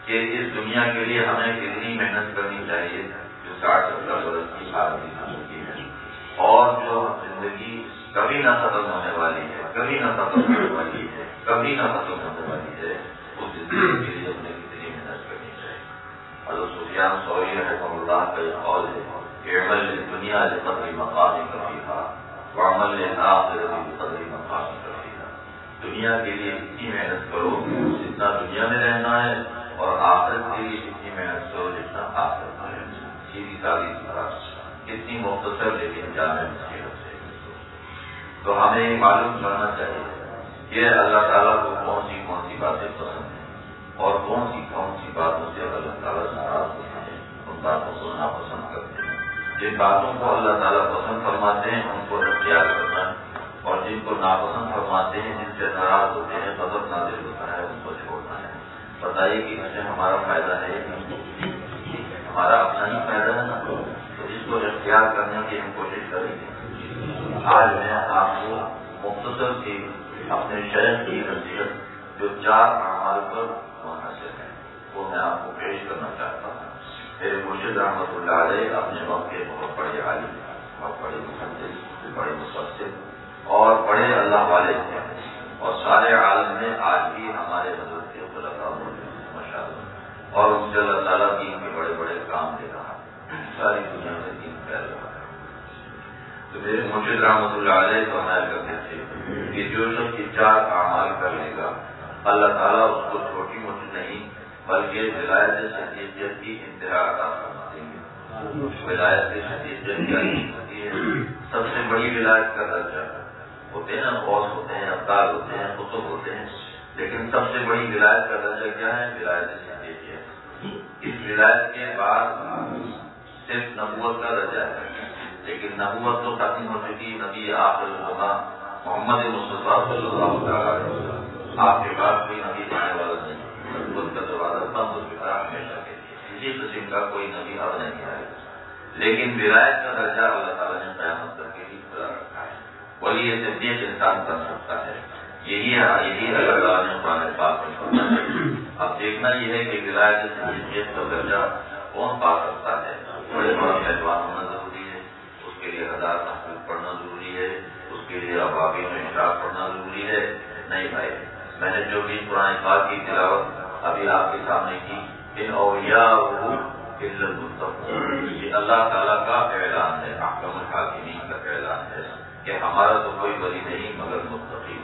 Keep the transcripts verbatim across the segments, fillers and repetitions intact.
کہ اس دنیا کے لیے ہمیں کتنی محنت کرنی چاہیے جو ساٹھ ستر برس کی آدمی زندگی ہے، اور جو زندگی کبھی نہ ختم ہونے والی ہے، کبھی نہ ختم ہونے والی ہے، کبھی نہ ختم ہونے والی ہے، اس زندگی کے لیے ہمیں کتنی محنت کرنی چاہیے۔ حضرت سفیان ثوری رحمہ اللہ کا یہ قول ہے کہ عمل دنیا لقدر مقام کفیہا وعمل للآخرۃ بقدر مقام کفیہا، دنیا کے لیے اتنی محنت کرو جتنا دنیا میں رہنا ہے، اور آخرت کے لیے اتنی محنت کرو جتنا آخرت میں رہنا ہے۔ سیدھی سادی سی بات، اتنی مختصر لیکن جامع نصیحت ہے۔ تو ہمیں یہ معلوم کرنا چاہیے کہ اللہ تعالیٰ کو کون سی کون سی باتیں پسند ہیں اور کون سی کون سی باتوں سے اللہ تعالیٰ ناراض ہوتے ہیں، ان باتوں کو ناپسند کرتے ہیں۔ جن باتوں کو اللہ تعالیٰ پسند فرماتے ہیں ان کو اختیار کرنا ہے، اور جن کو ناپسند فرماتے ہیں، جن سے ناراض ہوتے ہیں، غضب نازل ہوتا ہے، ان کو چھوڑنا ہے۔ بتائیے کہ اس سے ہمارا فائدہ ہے، ہمارا اپنا ہی فائدہ ہے نا، تو اس کو اختیار کرنے کی ہم کوشش کریں گے۔ آج میں آپ کو مختصر سی اپنے شہر کی نصیحت جو چار اعمال پر منحصر ہے وہ میں آپ کو پیش کرنا چاہتا ہوں۔ میرے مرشد رحمۃ اللہ علیہ اپنے وقت کے بہت بڑے عالم، بہت بڑے محدث، بڑے مفسر اور بڑے اللہ والے تھے، اور سارے عالم میں آج بھی ہمارے حضرت کے خلفاء ماشاء اللہ، اور ان سے اللہ تعالیٰ دین کے بڑے بڑے کام دے رہا، ساری دنیا میں دین پھیل رہا۔ تو میرے مرشد رحمۃ اللہ علیہ فرمایا کرتے تھے کہ جو شخص یہ چار اعمال کر لے گا اللہ تعالیٰ اس کو چھوٹی موٹی نہیں بلکہ ولایت شدیدیت کی انتہا عطا فرما دیں گے۔ ولایت شدیدیت کیا ہوتی ہے؟ سب سے بڑی ولایت کا درجہ ہوتے ہیں نا، غوث ہوتے ہیں، ابدال ہوتے ہیں، قطب ہوتے ہیں، لیکن سب سے بڑی ولایت کا درجہ کیا ہے؟ ولایت شدیدیت۔ اس ولایت کے بعد صرف نبوت کا درجہ ہے، لیکن نبوت تو ختم ہو چکی، نبی آخر الزمان محمد مصطفیٰ صلی اللہ علیہ وسلم آپ کے بعد کوئی نبی آنے والا نہیں، نبوت کا دروازہ بند ہو چکا ہمیشہ کے لیے، کسی قسم کا کوئی نبی اب نہیں آئے گا، لیکن ولایت کا درجہ اللہ تعالیٰ نے قیامت تک کے لیے کھلا رکھا ہے۔ ولی صدیق انسان بن سکتا ہے، یہی ہے یہی اللہ تعالیٰ نے قرآن پاک میں فرمایا۔ اب دیکھنا یہ ہے کہ ولایت صدیقیت کا درجہ کون پا سکتا ہے؟ بڑے بڑے پہلوان ہونا ضروری ہے، اس کے لیے ہزار تحقیق پڑھنا ضروری ہے، اس کے لیے ابابی میں اشراق پڑھنا ضروری ہے؟ نہیں بھائی، میں نے جو بھی قرآن پاک کی تلاوت ابھی آپ کے سامنے کی، ان اولیاء الا المتقون، یہ اللہ تعالیٰ کا اعلان ہے، احکم الحاکمین کا اعلان ہے کہ ہمارا تو کوئی ولی نہیں مگر متقی،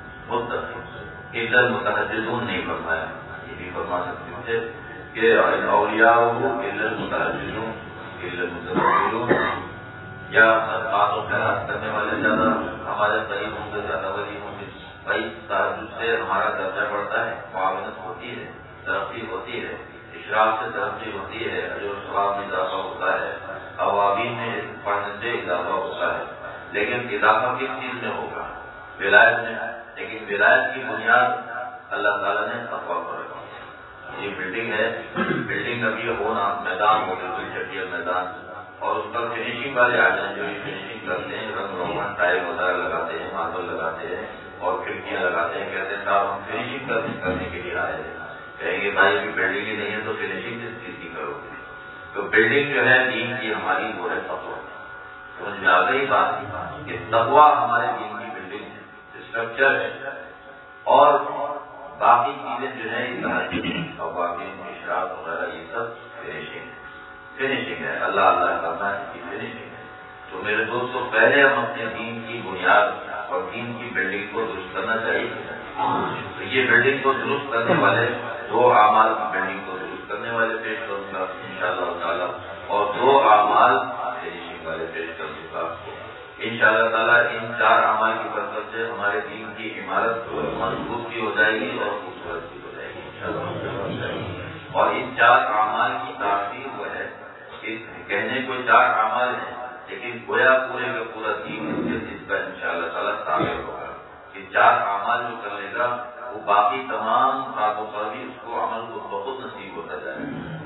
متقی الا المتحجدون نہیں فرمایا، یہ بھی فرما سکتے تھے کہ ان اولیاء الا المتحجدون الا المتقون، یا بات و خیرات کرنے والے زیادہ ہمارے قریب ہوں گے، زیادہ ولی ہوں گے۔ بھائی تہجد سے ہمارا درجہ بڑھتا ہے، معاونت ہوتی ہے، ترقی ہوتی ہے، اشراق سے ترقی ہوتی ہے، اجر و ثواب میں اضافہ ہوتا ہے، اوابین میں پڑھنے سے اضافہ ہوتا ہے، لیکن اضافہ کس چیز میں ہوگا؟ ولایت میں۔ لیکن ولایت کی بنیاد اللہ تعالیٰ نے تقویٰ پر رکھی۔ یہ بلڈنگ ہے، بلڈنگ ابھی ہونا میدان ہو بالکل چٹیا میدان، اور اس پر فنیشنگ والے آ جائیں جو فنیشنگ کرتے ہیں، رنگ روغن ٹائل وغیرہ لگاتے ہیں، ماربل لگاتے ہیں اور کھڑکیاں لگاتے ہیں، کہتے ہیں صاحب ہم فنیشنگ کرنے کے لیے آئے ہیں۔ کہیں گے بھائی ابھی بلڈنگ ہی نہیں ہے تو فنیشنگ کس چیز کی کرو گے؟ تو بلڈنگ جو ہے دین کی ہماری وہ ہے تقویٰ۔ سمجھ میں آ گئی بات کہ تقویٰ ہمارے دین کی بلڈنگ ہے، اسٹرکچر ہے، اور باقی چیزیں جو ہے اور باقی اشراق وغیرہ یہ سب فنیشنگ ہے، فنیشنگ ہے، اللہ اللہ کرنا ہے کی فنیشنگ ہے۔ تو میرے دوستوں پہلے ہم اپنے دین کی بنیاد اور دین کی بلڈنگ کو درست کرنا چاہیے۔ تو یہ بلڈنگ کو درست کرنے والے دو اعمال کی بلڈنگ کو درست کرنے والے پیش کروں گا انشاءاللہ تعالیٰ، اور دو اعمال فنیشنگ والے پیش کروں گا انشاءاللہ تعالیٰ۔ ان چار اعمال کی برکت سے ہمارے دین کی عمارت مضبوط بھی ہو جائے گی اور خوبصورت بھی ہو جائے گی انشاءاللہ۔ اور ان چار اعمال کی تاثیر وہ ہے، کہنے کو چار اعمال ہیں لیکن گویا پورے کا پورا دین اس کا انشاءاللہ تعالیٰ تعبیر ہوگا کہ چار اعمال جو کر لے گا وہ باقی تمام باتوں پر بھی اس کو عمل کو بہت نصیب ہوتا جائے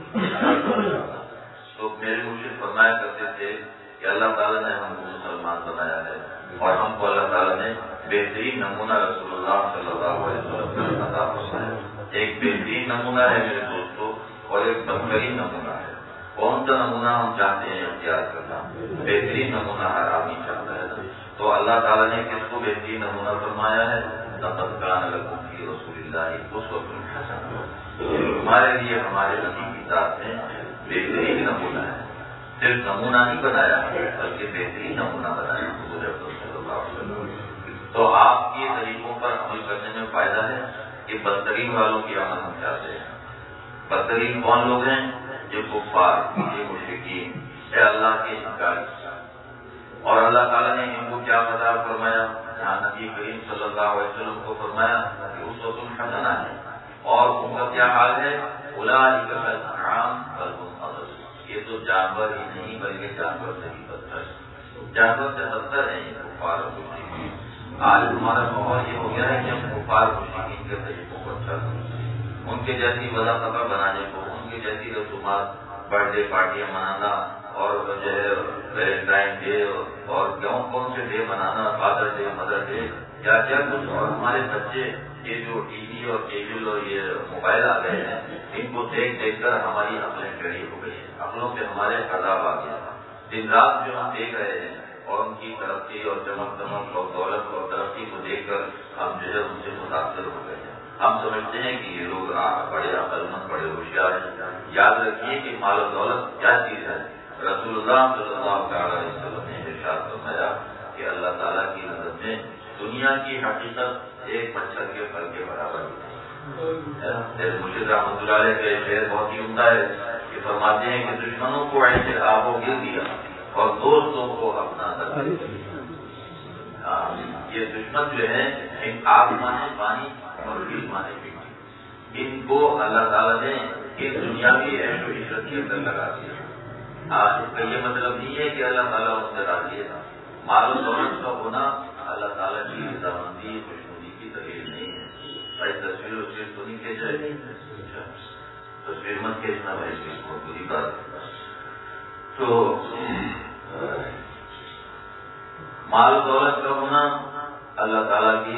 گا۔ تو میرے مرشد فرمایا کرتے تھے کہ اللہ تعالیٰ نے ہم کو مسلمان بنایا ہے، اور ہم کو اللہ تعالیٰ نے بہترین نمونہ رسول اللہ صلی اللہ علیہ وسلم عطا فرمایا۔ ایک بہترین نمونہ ہے میرے دوستوں اور ایک بدترین نمونہ ہے۔ کون سا نمونہ ہم چاہتے ہیں اختیار کرنا؟ بہترین نمونہ ہر آدمی چاہتا ہے نا۔ تو اللہ تعالیٰ نے کس کو بہترین نمونہ فرمایا ہے؟ لقد کان لکم فی رسول اللہ اسوۃ حسنہ، ہمارے لیے ہمارے نبی کی ذات میں بہترین نمونہ ہے۔ صرف نمونہ نہیں بنایا بلکہ بہترین نمونہ بنایا حضور اکرم صلی اللہ علیہ وسلم۔ تو آپ کے طریقوں پر عمل کرنے میں فائدہ ہے کہ بدترین والوں کی عمل ہم چاہتے ہیں۔ بدترین کون لوگ ہیں؟ یہ کفار، یہ مشرکین، اے اللہ کے انکاری۔ اور اللہ تعالیٰ نے ان کو کیا خطاب فرمایا؟ جہاں نبی کریم صلی اللہ علیہ وسلم کو فرمایا کہ اسوۃ حسنہ ہے، اور ان کا کیا حال ہے؟ اولئک کالانعام بل هم اضل، یہ تو جانور ہی نہیں بلکہ جانور سے بھی بدتر ہے، جانور سے بدتر ہیں یہ کفار اور مشرکین۔ آج ہمارا ماحول یہ ہو گیا ہے کہ ہم کفار مشرکین کے طریقوں کو اچھا سمجھتے ہیں، ان کے جیسی وضع خبر بنانے کو، ان کی جیسی رسومات، برتھ ڈے پارٹیاں منانا اور جو ہے ویلنٹائن ڈے اور کون کون سے ڈے منانا، فادر ڈے، مدر ڈے، کیا کیا کچھ۔ اور ہمارے بچے یہ جو ٹی وی اور کیبل اور یہ موبائل آ گئے ہیں، ان کو دیکھ دیکھ کر ہماری عقلیں ٹیڑھی ہو گئی ہیں، عقلوں پہ ہمارے عذاب آ گیا۔ دن رات جو ہم دیکھ رہے ہیں اور ان کی ترقی اور چمک دمک اور دولت اور ترقی کو دیکھ کر ہم جو ہے ان سے متاثر ہو گئے ہیں۔ ہم سمجھتے ہیں کہ یہ لوگ بڑے عقل مند، بڑے ہوشیار ہیں۔ یاد رکھیے کہ مال و دولت کیا چیز ہے؟ رسول اللہ صلی اللہ علیہ وسلم نے ارشاد فرمایا کہ اللہ تعالیٰ کی نظر میں دنیا کی حقیقت ایک مچھر کے پھل کے برابر ہے۔ مرشد رحمۃ اللہ علیہ کا شعر بہت ہی عمدہ ہے کہ فرماتے ہیں کہ دشمنوں کو ایسے آب و گل دیا اور دوستوں کو اپنا در دیا۔ یہ دشمن جو ہے ان آب مانے پانی اور گل مانے مٹی، ان کو اللہ تعالیٰ نے اس دنیاوی عیش و عشرت کے اندر لگا دیا۔ آج اس کا یہ مطلب نہیں ہے کہ اللہ تعالیٰ اس سے راضی ہے۔ مال و دولت کا ہونا اللہ تعالیٰ کی رضامندی، خوشنودی کی دلیل نہیں ہے۔ بھائی تصویر وصویر تو نہیں کھینچا ہے، تصویر مت کھینچنا بھائی، بہت بری بات ہے۔ تو مال و دولت کا ہونا اللہ تعالیٰ کی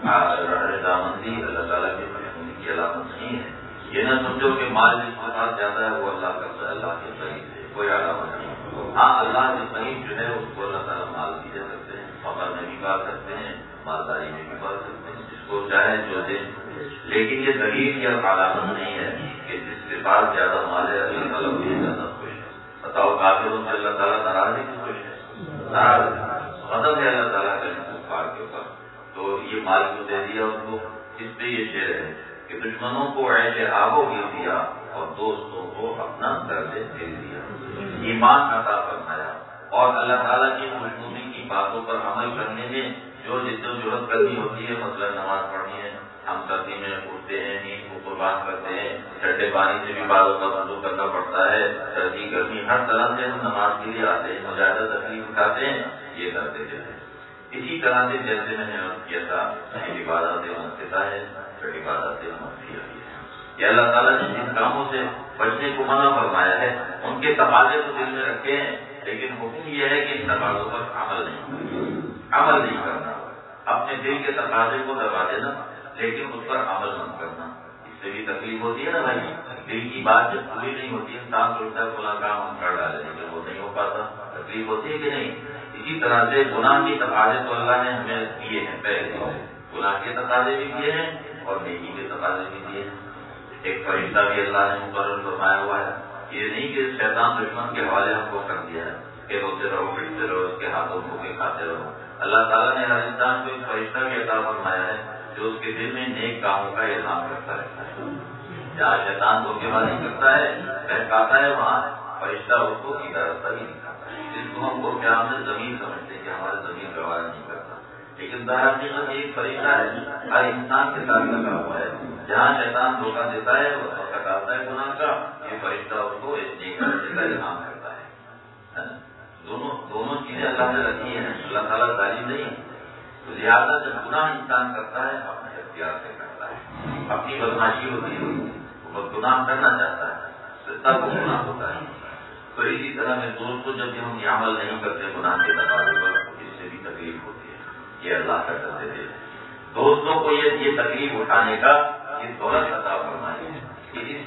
رضامندی، اللہ تعالیٰ کی خوشنودی کی علامت نہیں ہے۔ یہ نہ سمجھو کہ مال جس کے ساتھ جاتا ہے وہ اللہ کرتا ہے، اللہ کے قریب ہے، کوئی علامت نہیں۔ ہاں اللہ کے قریب جو ہے اس کو اللہ تعالیٰ مال بھی دے سکتے ہیں، فقر میں بھی پال سکتے ہیں، مالداری میں بھی پال سکتے ہیں، جس کو چاہے جو دے، لیکن یہ دلیل یا علامت نہیں ہے کہ جس کے پاس زیادہ مال ہے اللہ تعالیٰ بھی زیادہ خوش ہے۔ بتاؤ کافروں سے اللہ تعالیٰ ناراض ہے کہ خوش ہے؟ ناراض ہے، غضب ہے اللہ تعالیٰ کا کفار کے اوپر۔ تو یہ مال کیوں دے دیا ان کو؟ اس پہ یہ شعر ہے کہ دشمنوں کو ایسے آب و گل دیا اور دوستوں کو اپنا درد دل دیا، ایمان عطا فرمایا۔ اور اللہ تعالیٰ کی خوشنودی کی باتوں پر عمل کرنے میں جو جد و جہد کرنی ہوتی ہے، مثلا نماز پڑھنی ہے، ہم سردی میں اٹھتے ہیں، نیند کو قربان کرتے ہیں، ٹھنڈے پانی سے بھی بعض اوقات وضو کرنا پڑتا ہے، سردی گرمی ہر طرح سے ہم نماز کے لیے آتے ہیں، مجاہدہ تکلیف اٹھاتے ہیں، یہ کرتے جاتے ہیں۔ اسی طرح سے جیسے میں نے عرض کیا تھا کہ عبادات منقطع ہے، عبادات مغفیہ ہے۔ یہ اللہ تعالیٰ نے جن کاموں سے بچنے کو منع فرمایا ہے ان کے تقاضے تو دل میں رکھے ہیں، لیکن حکم یہ ہے کہ ان تقاضوں پر عمل نہیں کرنا، عمل نہیں کرنا، اپنے دل کے تقاضے کو دبا دینا لیکن اس پر عمل نہ کرنا۔ اس سے بھی تکلیف ہوتی ہے نا بھائی، دل کی بات جب پوری نہیں ہوتی انسان سوچتا ہے فلاں کام ہم کر ڈالیں لیکن وہ نہیں ہو پاتا، تکلیف ہوتی ہے کہ نہیں؟ اسی طرح سے گناہ کی تقاضے تو اللہ نے ہمیں دیے ہیں، پہلے گناہ کے تقاضے بھی دیے ہیں اور نیکی کے تقاضے بھی دیے ہیں۔ ایک فرشتہ بھی اللہ نے مقرر فرمایا ہوا ہے، یہ نہیں کہ شیطان دشمن کے حوالے ہم کو کر دیا ہے کہ روتے رہو، پھرتے رہو، اس کے ہاتھوں دھو کے کھاتے رہو۔ اللہ تعالیٰ نے ہر انسان کو ایک فرشتہ بھی عطا فرمایا ہے جو اس کے دل میں نیک کاموں کا اعلان کرتا رہتا ہے۔ جہاں شیطان دھوکے بازی کرتا ہے، بہکاتا ہے، وہاں فرشتہ اس کو سیدھا راستہ بھی دکھاتا ہے، جس کو ہم کو کیا ہم زمین سمجھتے ہیں کہ ہمارے زمین گوارا نہیں کرتا، لیکن درحقیقت ایک فرشتہ ہے ہر انسان کے ساتھ لگا ہوا ہے۔ جہاں شیطان دھوکہ دیتا ہے وہ ہٹاتا ہے گناہ کا، یہ فرشتہ اس کو ایک نیک راستے کا اعلان کرتا ہے۔ دونوں دونوں چیزیں اللہ نے رکھی ہیں، اللہ تعالیٰ ظالم نہیں، تو لہٰذا جب گناہ انسان کرتا ہے اپنے اختیار سے کرتا ہے، اپنی بدماشی ہوتی ہے، وہ گناہ کرنا چاہتا ہے تب وہ گناہ ہوتا ہے۔ تو اسی طرح میں دوستوں جب ہم یہ عمل نہیں کرتے گناہ کے تقاضے پر، اس سے بھی تکلیف ہوتی ہے، یہ اللہ کا کرتے تھے۔ دوستوں کو یہ یہ تکلیف اٹھانے کا یہ دولت عطا فرمائی ہے کہ اس اس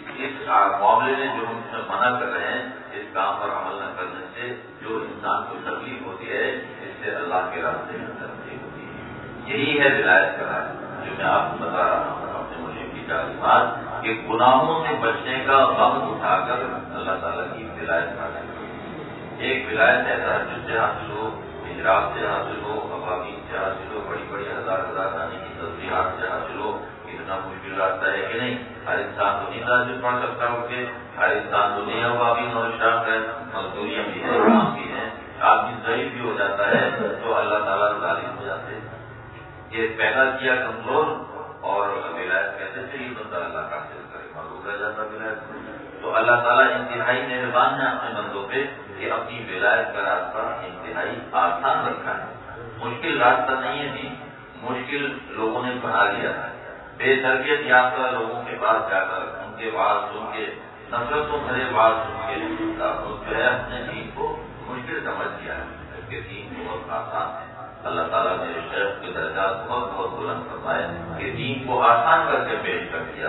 معاملے میں جو ہم منع کر رہے ہیں اس کام پر عمل نہ کرنے سے جو انسان کو تکلیف ہوتی ہے اس سے اللہ کے راستے میں تکلیف ہوتی ہے. یہی ہے ولایت کا راز جو میں آپ کو بتا رہا ہوں اپنے مجھے کی تعلیمات کہ گناہوں سے بچنے کا غم اٹھا کر اللہ تعالیٰ کی ولایت حاصل کرو. ایک ولایت ہے تہجد سے حاصل ہو, ہجرات سے حاصل ہو, عوامین سے حاصل ہو, بڑی بڑی ہزار ہزار آنے کی تصویرات سے حاصل ہو. اتنا مشکل راستہ ہے کہ نہیں, ہر انسان تو نہیں تہجد پڑھ سکتا ہو کہ ہر انسان تو نہیں عوامین اور اشراق ہے, مزدوریاں بھی ہیں, کام بھی ہیں, آدمی ضعیف بھی ہو جاتا ہے تو اللہ تعالیٰ ظالم ہو جاتے ہیں. یہ پیدا کیا کمزور اور ولایت کیسے سے یہ بندہ اللہ کا حاصل کرے, معلوم رہ جاتا ولایت. تو اللہ تعالیٰ انتہائی مہربان ہے اپنے بندوں پہ کہ اپنی ولایت کا راستہ انتہائی آسان رکھا ہے. مشکل راستہ نہیں ہے جی, مشکل لوگوں نے بنا لیا ہے. بے تربیت یافتہ لوگوں کے پاس جا کر ان کے بات سن کے, نفرتوں بھرے بات سن کے جو ہے اپنے دین کو مشکل سمجھ لیا ہے. اس کے دین بہت آسان ہے. اللہ تعالیٰ نے شیخ کے درجات بہت بہت بلند فرمائے کہ دین کو آسان کر کے پیش کر دیا,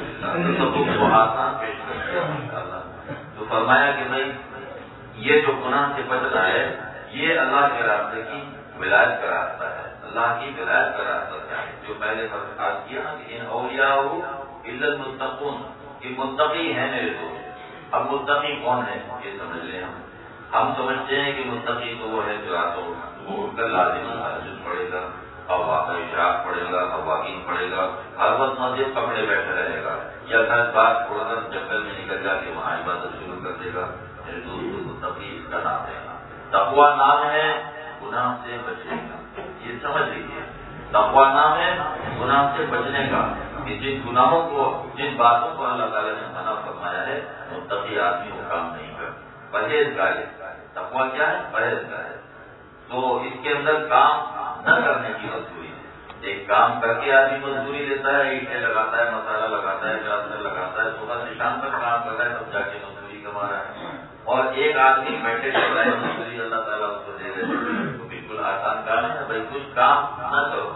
سب کو آسان پیش کر دیا انشاءاللہ. تو فرمایا کہ بھائی یہ جو گناہ سے بچنا ہے یہ اللہ کے راستے کی ولایت کا راستہ ہے. اللہ کی ولایت کا راستہ کیا ہے, جو پہلے فرض کیا کہ ان اولیاء الا المتقون, کہ متقی ہیں میرے دوست. اب متقی کون ہے یہ سمجھ لیں. ہم ہم سمجھتے ہیں کہ متقی تو وہ ہے جو راتوں اٹھ کر لازمی تہجد پڑھے گا, اور اشراق پڑھے گا, عوامین پڑھے گا, ہر وقت مسجد پکڑے بیٹھے رہے گا, یا گھر بات چھوڑ کر جنگل میں نکل جا کے وہاں عبادت شروع کر دے گا. میرے دوست متقی اس کا نام ہے. تقویٰ نام ہے گناہ سے بچنے کا, یہ سمجھ لیجیے. تقویٰ نام ہے گناہ سے بچنے کا, کہ جن گناہوں کو, جن باتوں کو اللہ تعالیٰ نے منع فرمایا ہے متقی آدمی وہ کام نہیں کر. پرہیزگار ہے. تقویٰ کیا ہے؟ پرہیزگار ہے. تو اس کے اندر کام نہ کرنے کی مجبوری ہے. ایک کام کر کے آدمی مزدوری لیتا ہے, اینٹیں لگاتا ہے, مسالہ لگاتا ہے, پلاسٹر لگاتا ہے, صبح سے شام تک کام کر رہا ہے, تب جا کے مزدوری کما رہا ہے. اور ایک آدمی بیٹھے کر رہا ہے مزدوری اللہ تعالیٰ اس کو دے رہے ہیں. تو بالکل آسان کام ہے بھائی, کچھ کام نہ کرو,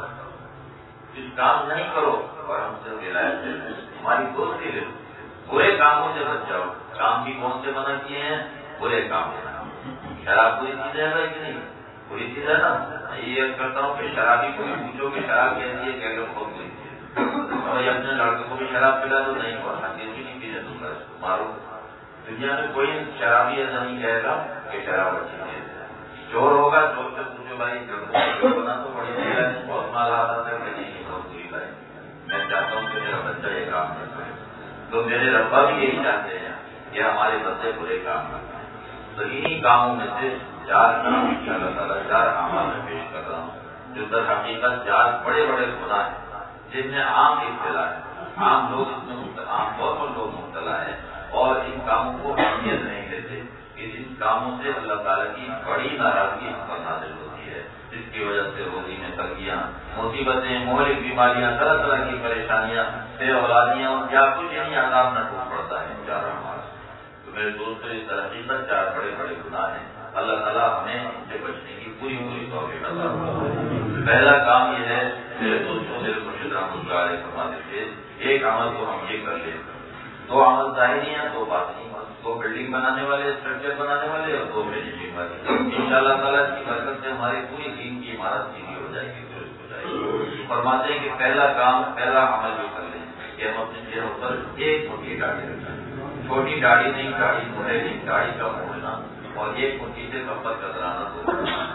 کچھ کام نہیں کرو اور ہم سے ولایت لے لیں, ہماری دوستی لے لو, برے کاموں سے بچ جاؤ. کام بھی کون سے منع کیے ہیں؟ برے کام. شراب بری چیز ہے بھائی کہ نہیں؟ بری چیز ہے نا. یہ کرتا ہوں کہ شرابی کو بھی پوچھو کہ شراب کیسی ہے, کہہ کر بہت بری چیز ہے. اور اپنے لڑکے کو بھی شراب پلا تو نہیں پڑھا, بھی نہیں پینے دوں گا, اس کو مارو. دنیا میں کوئی شرابی ایسا نہیں کہے گا کہ شراب اچھی چیز ہے. چور ہوگا, چور سے پوچھو بھائی بنا تو بڑی چیز ہے, بہت مال آتا ہے, نہیں بہت بری بھائی. میں چاہتا ہوں کہ میرا بچہ یہ کام نہ کرے. تو میرے ربا بھی یہی چاہتے ہیں کہ ہمارے بچے برے کام کرتے ہیں. تو انہی کاموں میں سے چار کام اللہ تعالیٰ چار اعمال میں پیش کر رہا ہوں, جو در حقیقت چار بڑے بڑے گناہ ہیں جن میں عام ابتلا ہے. عام لوگ اس میں عام طور پر لوگ مبتلا ہے اور ان کاموں کو اہمیت نہیں دیتے کہ جن کاموں سے اللہ تعالیٰ کی بڑی ناراضگی ہم پر نازل ہوتی ہے, جس کی وجہ سے روزی میں تنگیاں, مصیبتیں, مہلک بیماریاں, طرح طرح کی پریشانیاں, بے اولادیاں, یا کچھ یعنی عذاب نہ ٹوٹ پڑتا ہے ان چار اعمال. تو میرے دوستوں اس حقیقت چار بڑے بڑے گناہ ہیں. اللہ تعالیٰ ہمیں ان سے بچنے کی پوری پوری توفیق عطا فرمائے. پہلا کام یہ ہے میرے دوستوں, میرے مرشد رحمۃ اللہ علیہ فرماتے تھے ایک عمل تو ہم یہ کر لیں, دو عمل ظاہری ہیں, دو باطنی, دو بلڈنگ بنانے والے, اسٹرکچر بنانے والے, اور دو فنشنگ والے. ان شاء اللہ تعالیٰ کی برکت سے ہماری پوری دین کی عمارت سیدھی ہو جائے گی, درست ہو جائے گی. فرماتے ہیں کہ پہلا کام, پہلا عمل یہ کر لیں کہ ہم اپنے چہروں پر ایک موٹی داڑھی رکھیں. چھوٹی داڑھی نہیں, داڑھی موڑے نہیں, داڑھی کا موڑنا, اور ایک مٹھی سے کمبل کترانا تو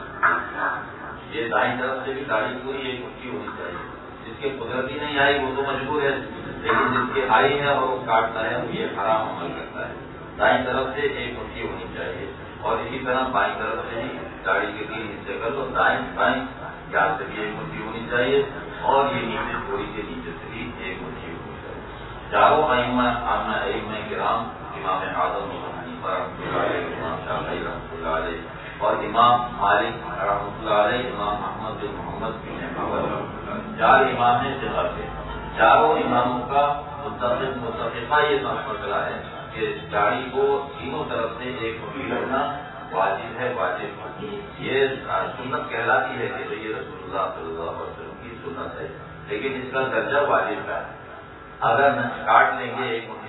یہ دائیں طرف سے بھی داڑھی پوری ایک مٹھی ہونی چاہیے. جس کے قدرتی نہیں آئی وہ تو مجبور ہے, لیکن جس کے آئی ہے اور وہ کاٹتا ہے وہ یہ حرام عمل کرتا ہے. دائیں طرف سے ایک مٹھی ہونی چاہیے, اور اسی طرح بائیں طرف سے بھی داڑھی کے تین حصے کر لو, دائیں بائیں یہاں سے بھی ایک مٹھی ہونی چاہیے, اور یہ نیچے تھوڑی کے نیچے سے بھی ایک مٹھی ہونی چاہیے. چاروں ائمہ ائمہ کرام, امام اعظم حنیفہ رحمۃ اللہ علیہ, امام شافعی رحمۃ اللہ علیہ, اور امام مالک رحمۃ اللہ علیہ, امام احمد بن محمد بن حنبل رحمۃ اللہ علیہ, چار امام نے ثقات ہے. چاروں اماموں کا متفق متفقہ یہ مسئلہ ہے کہ داڑھی کو تینوں طرف سے ایک مٹھی رکھنا واجب ہے. واجب یہ سنت کہلاتی ہے کہ یہ رسول اللہ صلی اللہ علیہ وسلم کی سنت ہے, لیکن اس کا درجہ واجب کا ہے. اگر کاٹ لیں گے ایک مٹھی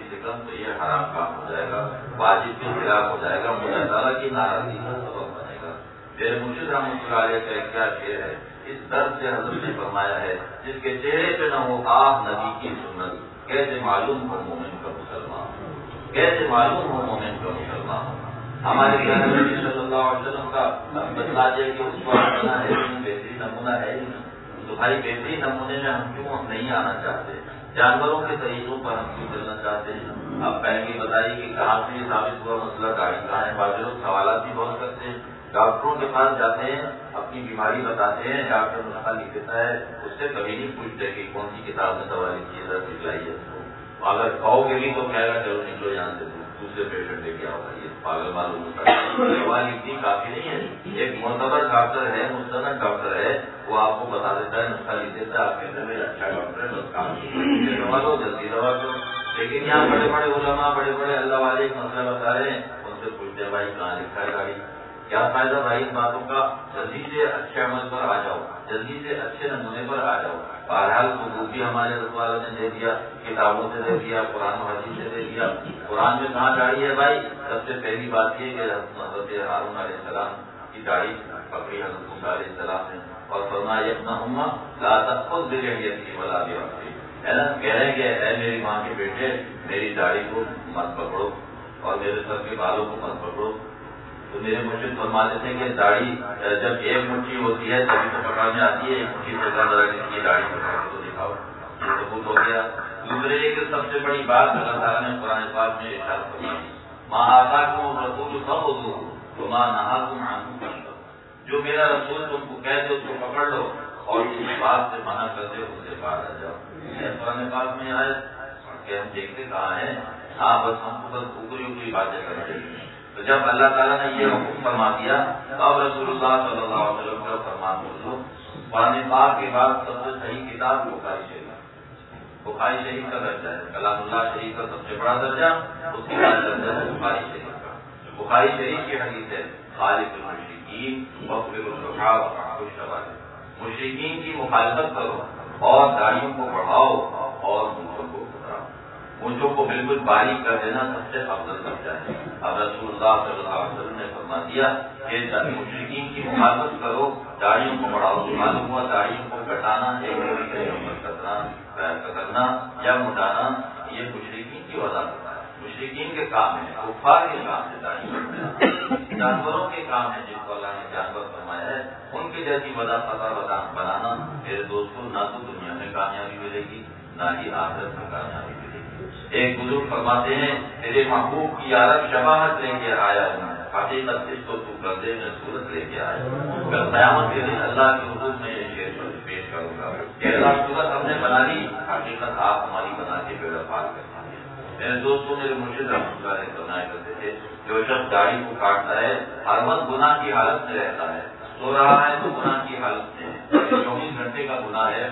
سے کم تو یہ حرام کام ہو جائے گا، واجب کے خلاف ہو جائے گا، اللہ تعالیٰ کی ناراضگی کا سبب بنے گا۔ میرے مرشد رحمۃ اللہ علیہ کا ایک کیا شعر ہے، اس درد سے حضرت نے فرمایا ہے، جس کے چہرے پہ نہ ہو آہ نبی کی سنت، کیسے معلوم ہو مومن کا مسلمان، کیسے معلوم ہو مومن کا مسلمان۔ ہمارے پیارے نبی صلی اللہ علیہ وسلم کا بتلا دیا کہ اس کو بنا ہے، بہترین نمونہ ہے ہی نہیں، تو بھائی بہترین نمونے میں ہم کیوں نہیں آنا چاہتے؟ جانوروں کے طریقوں پر ہم کیوں چلنا چاہتے ہیں؟ اب پہلے بتائیے کہ کہاں سے یہ ثابت ہوا مسئلہ داڑھی کہاں ہے؟ بعض لوگ سوالات بھی بہت کرتے ہیں، ڈاکٹروں کے پاس جاتے ہیں، اپنی بیماری بتاتے ہیں، ڈاکٹر نسخہ لکھ دیتا ہے، اس سے کبھی نہیں پوچھتے کہ کون سی کتاب میں دوا لکھی ہے، دکھلائیے اس کو۔ اگر کہو گے بھی تو کہے گا چلو نکلو یہاں سے، دوسرے پیشنٹ لے کے آؤ، یہ پاگل معلوم ہوتا ہے۔ دوا لکھنی کافی نہیں ہے، ایک معتبر ڈاکٹر ہے، مستند ڈاکٹر ہے، وہ آپ کو بتا دیتا ہے، نسخہ لکھ دیتا ہے، آپ کہتے ہیں اچھا ڈاکٹر ہے، بس کام دوا دو، جلدی دوا دو۔ لیکن یہاں بڑے بڑے علماء، بڑے بڑے اللہ والے ایک مسئلہ بتا رہے ہیں، ان سے پوچھتے ہیں بھائی کہاں لکھا ہے داڑھی؟ کیا فائدہ بھائی ان باتوں کا؟ جلدی سے اچھے عمل پر آ جاؤ، جلدی سے اچھے نمونے پر آ جاؤ۔ بہرحال ثبوت بھی ہمارے رسول اللہ نے دے دیا، کتابوں سے دے دیا، قرآن و حدیث سے دے دیا۔ قرآن میں کہاں داڑھی ہے بھائی؟ سب سے پہلی بات یہ کہ حضرت ہارون علیہ السلام کی داڑھی پکڑی حضرت موسیٰ علیہ السلام نے اور فرمایا ابنہما لا تأخذ بلحیتی ولا برأسی، ہے نا، کہہ رہے کہ اے میری ماں کے بیٹے، میری داڑھی کو مت پکڑو اور میرے سر کے بالوں کو مت پکڑو۔ تو میرے مرشد فرماتے تھے کہ داڑھی جب ایک مٹھی ہوتی ہے تبھی تو پکڑنے آتی ہے، ایک مٹھی سے زیادہ جس کی داڑھی پکڑ تو دکھاؤ، یہ ثبوت ہو گیا۔ دوسرے کہ سب سے بڑی بات اللہ تعالیٰ نے قرآن پاک میں ارشاد فرمائی، ما آتاکم الرسول فخذوہ وما نہاکم عنہ فانتہوا، جو میرا رسول تم کو کہہ دے اس کو پکڑ لو اور جس بات سے منع کر دے اس سے باہر آ جاؤ۔ قرآن پاک میں آئے کہ ہم دیکھتے کہاں ہیں، ہاں بس ہم کو بس اوپری اوپری باتیں کرتے ہیں۔ تو جب اللہ تعالیٰ نے یہ حکم فرما دیا اب رسول اللہ صلی اللہ علیہ وسلم کا فرمان بولو۔ قرآن پاک کے بعد سب سے صحیح کتاب بخاری شریف، بخاری شریف کا درجہ ہے، کلام اللہ شریف کا سب سے بڑا درجہ، اس کے بعد درجہ ہے بخاری شریف کا۔ بخاری شریف کی حدیث ہے، خالق المشرکین واغفر الشحاء وطعام الشوائب، مشرکین کی مخالفت کرو اور داڑھیوں کو بڑھاؤ اور مونچھوں کو کتراؤ۔ مونچھوں کو بالکل باریک کر دینا سب سے افضل درجہ ہے۔ اب رسول اللہ صلی اللہ علیہ وسلم نے فرما دیا کہ مشرکین کی مخالفت کرو، داڑھیوں کو بڑھاؤ۔ معلوم ہوا داڑھیوں کو کٹانا، ایک کرنا یا مٹانا یہ مشرکین کی وجہ ہوتا ہے، مشرکین کے کام ہے، کفار کے کام ہے داڑھی کٹانا، جانوروں کے کام ہے جن کو اللہ نے جانور فرمایا ہے ان کی جیسی وجہ پتہ بنانا۔ میرے دوستوں نہ تو دنیا میں کامیابی ملے گی نہ ہی آخرت میں کامیابی ملے گی۔ ایک بزرگ فرماتے ہیں تیرے محبوب کی یارب شباہت لے کے آیا ہوں، حقیقت اس کو تو کر دے میں صورت لے کے آیا ہوں، کل قیامت کے دن اللہ کے حضور میں یہ شعر پیش کروں گا کہ اللہ صورت ہم نے بنا لی، حقیقت آپ ہماری بنا کے بیڑا پار کرتے ہیں۔ میرے دوستوں میرے مرشد رحمۃ اللہ علیہ فرمایا کرتے تھے جو شخص داڑھی کو کاٹتا ہے ہر وقت گناہ کی حالت میں رہتا ہے، سو رہا ہے تو گناہ کی حالت میں، چوبیس گھنٹے کا گناہ ہے،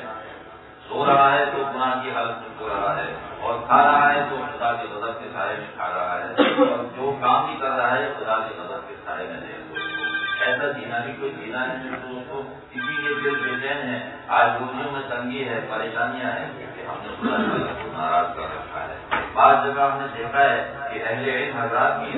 سو رہا ہے تو گناہ کی حالت میں سو رہا ہے، اور کھا رہا ہے تو خدا کے غضب کے سائے میں کھا رہا ہے، اور جو کام بھی کر رہا ہے خدا کے غضب کے سائے میں نہیں۔ ایسا جینا بھی کوئی جینا ہے جو دوستوں اسی لیے دل بے چین ہے، آج روزیوں میں تنگی ہے، پریشانیاں ہیں کہ ہم نے خدا تعالیٰ کو ناراض کر رکھا ہے۔ بعض جگہ ہم نے دیکھا ہے کہ اہل علم حضرات بھی